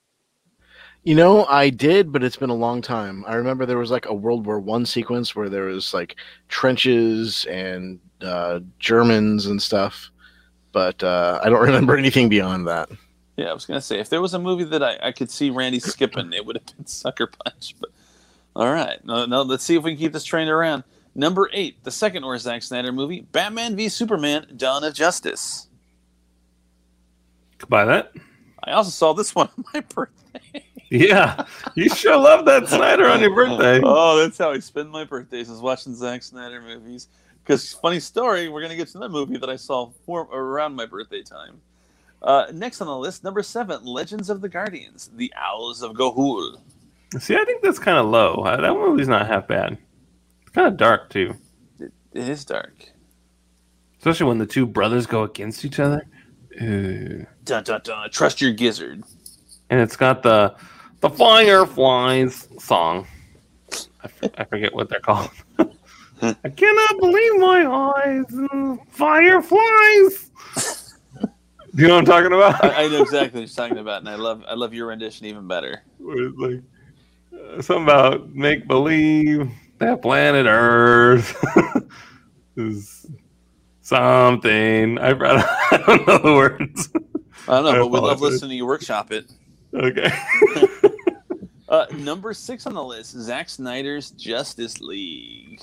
I did, but it's been a long time. I remember there was like a World War I sequence where there was like trenches and Germans and stuff, but I don't remember anything beyond that. Yeah, I was going to say, if there was a movie that I could see Randy skipping, it would have been Sucker Punch. But all right. No, let's see if we can keep this train around. Number 8, the second or Zack Snyder movie, Batman v Superman: Dawn of Justice. Could buy that. I also saw this one on my birthday. Yeah, you sure love that Snyder on your birthday. Oh, that's how I spend my birthdays, is watching Zack Snyder movies. Because, funny story, we're going to get to that movie that I saw around my birthday time. Next on the list, number 7, Legends of the Guardians, The Owls of Ga'Hoole. See, I think that's kind of low. That movie's not half bad. It's kind of dark, too. It is dark. Especially when the two brothers go against each other. Ooh. Dun, dun, dun. Trust your gizzard. And it's got the Fireflies song. I forget what they're called. I cannot believe my eyes. Fireflies. Do you know what I'm talking about? I know exactly what you're talking about, and I love your rendition even better. It's like something about make believe that planet Earth is something. I don't know the words. I don't know, but we love listening to you workshop it. Okay. Number 6 on the list, Zack Snyder's Justice League.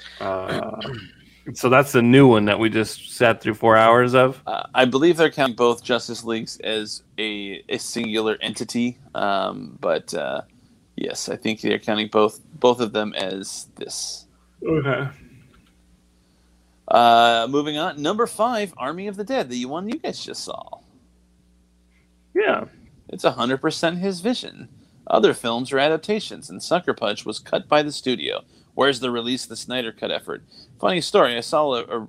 So that's the new one that we just sat through 4 hours of? I believe they're counting both Justice Leagues as a singular entity. But yes, I think they're counting both of them as this. Okay. Moving on, number 5, Army of the Dead, the one you guys just saw. Yeah. It's 100% his vision. Other films are adaptations, and Sucker Punch was cut by the studio. Where's the release of the Snyder Cut effort? Funny story, I saw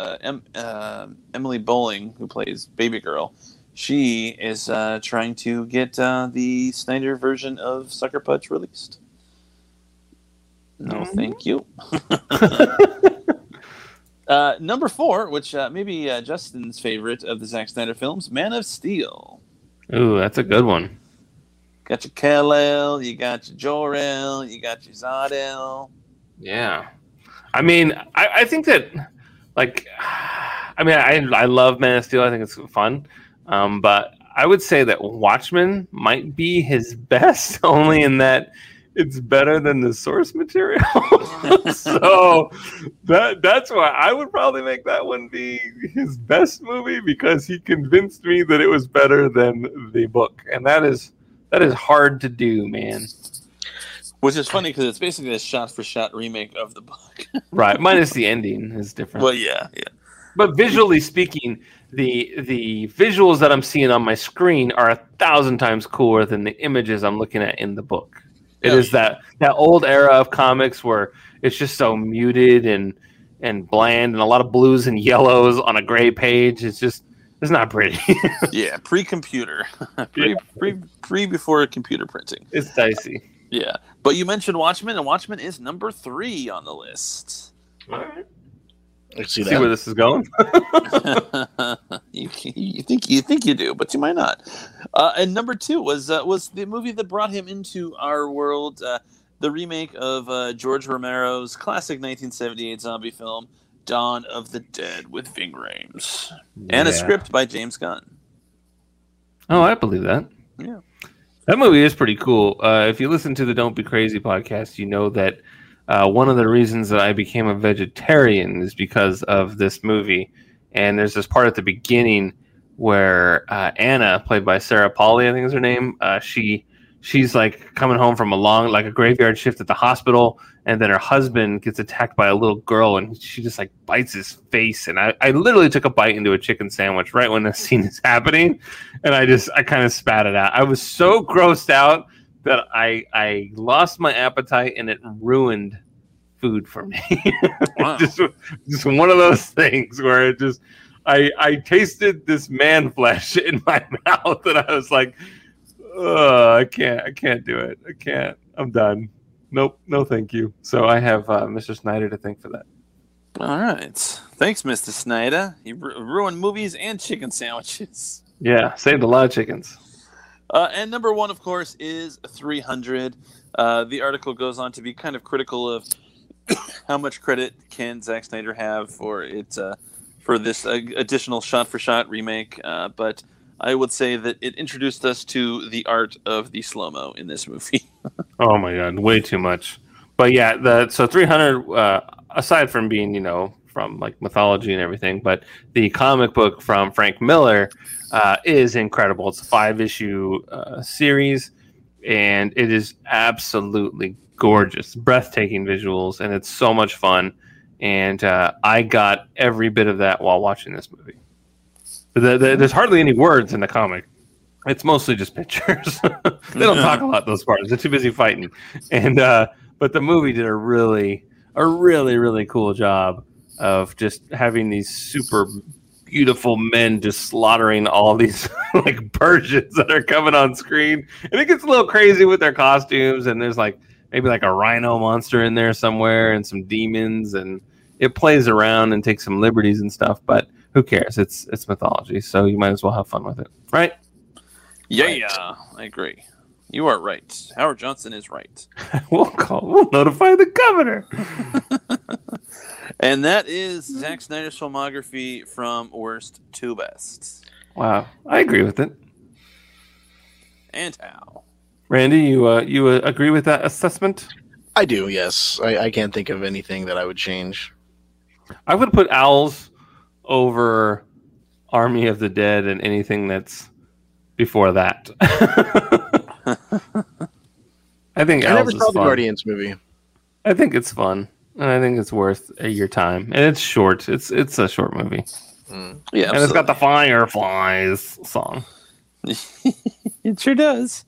Emily Bowling, who plays Baby Girl. She is trying to get the Snyder version of Sucker Punch released. No, thank you. Number 4, which may be Justin's favorite of the Zack Snyder films, Man of Steel. Ooh, that's a good one. Got your Kal-El, you got your Jor-El, you got your Zod-El. Yeah. I mean, I think that, like, I love Man of Steel. I think it's fun. But I would say that Watchmen might be his best, only in that it's better than the source material. So that's why I would probably make that one be his best movie, because he convinced me that it was better than the book. And that is hard to do, man. Which is funny because it's basically a shot-for-shot remake of the book. Right, minus the ending is different. Well, yeah. But visually speaking, the visuals that I'm seeing on my screen are 1,000 times cooler than the images I'm looking at in the book. It is that old era of comics where it's just so muted and bland, and a lot of blues and yellows on a gray page. It's not pretty. Yeah, pre-computer. Pre before computer printing. It's dicey. Yeah. But you mentioned Watchmen, and Watchmen is number 3 on the list. All right. Let's See where this is going. You think you do, but you might not. And number 2 was the movie that brought him into our world, the remake of George Romero's classic 1978 zombie film, Dawn of the Dead, with Ving Rhames, and a script by James Gunn. Oh, I believe that. Yeah. That movie is pretty cool. If you listen to the Don't Be Crazy podcast, you know that one of the reasons that I became a vegetarian is because of this movie. And there's this part at the beginning where Anna, played by Sarah Polley, I think is her name, she's like coming home from a graveyard shift at the hospital, and then her husband gets attacked by a little girl, and she just like bites his face. And I literally took a bite into a chicken sandwich right when the scene is happening, and I kind of spat it out. I was so grossed out that I lost my appetite, and it ruined food for me. Wow. just one of those things where it just I tasted this man flesh in my mouth, and I was like, I can't do it. I can't. I'm done. Nope. No, thank you. So I have Mr. Snyder to thank for that. All right. Thanks, Mr. Snyder. You ruined movies and chicken sandwiches. Yeah, saved a lot of chickens. And number 1, of course, is 300. The article goes on to be kind of critical of how much credit can Zack Snyder have for this additional shot-for-shot remake. But I would say that it introduced us to the art of the slow-mo in this movie. Oh my god, way too much. But yeah, so 300 aside from being, from like mythology and everything, but the comic book from Frank Miller is incredible. It's a 5-issue series, and it is absolutely gorgeous, breathtaking visuals, and it's so much fun. And I got every bit of that while watching this movie. There's hardly any words in the comic. It's mostly just pictures. They don't talk a lot those parts. They're too busy fighting. And but the movie did a really, really cool job of just having these super beautiful men just slaughtering all these like Persians that are coming on screen. And it gets a little crazy with their costumes, and there's like maybe like a rhino monster in there somewhere and some demons, and it plays around and takes some liberties and stuff, but who cares? It's mythology, so you might as well have fun with it, right? Yeah, I agree. You are right. Howard Johnson is right. We'll notify the governor. And that is Zack Snyder's filmography from worst to best. Wow, I agree with it. And how? Randy, you agree with that assessment? I do, yes. I can't think of anything that I would change. I would put Owls over Army of the Dead and anything that's before that. I think I Owls never is saw the fun. Guardians movie. I think it's fun, and I think it's worth your time. And it's short. It's a short movie. Yeah, And it's got the Fireflies song. It sure does.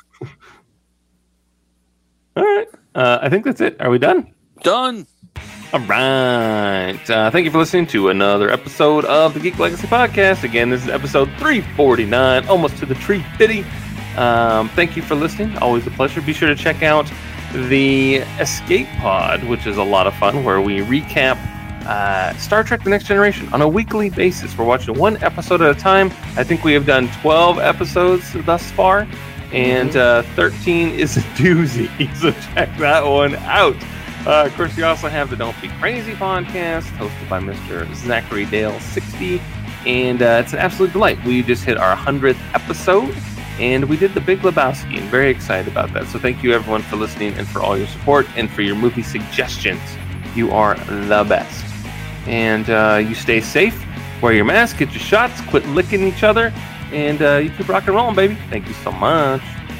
All right. I think that's it. Are we done? Done. All right. Thank you for listening to another episode of the Geek Legacy Podcast. Again, this is episode 349, almost to the 350. Thank you for listening. Always a pleasure. Be sure to check out the Escape Pod, which is a lot of fun, where we recap Star Trek The Next Generation on a weekly basis. We're watching one episode at a time. I think we have done 12 episodes thus far, and 13 is a doozy, so check that one out. Of course, we also have the Don't Be Crazy podcast, hosted by Mr. Zachary Dale 60, and it's an absolute delight. We just hit our 100th episode, and we did The Big Lebowski, and very excited about that. So thank you, everyone, for listening and for all your support and for your movie suggestions. You are the best. And you stay safe, wear your mask, get your shots, quit licking each other, and you keep rock and rolling, baby. Thank you so much.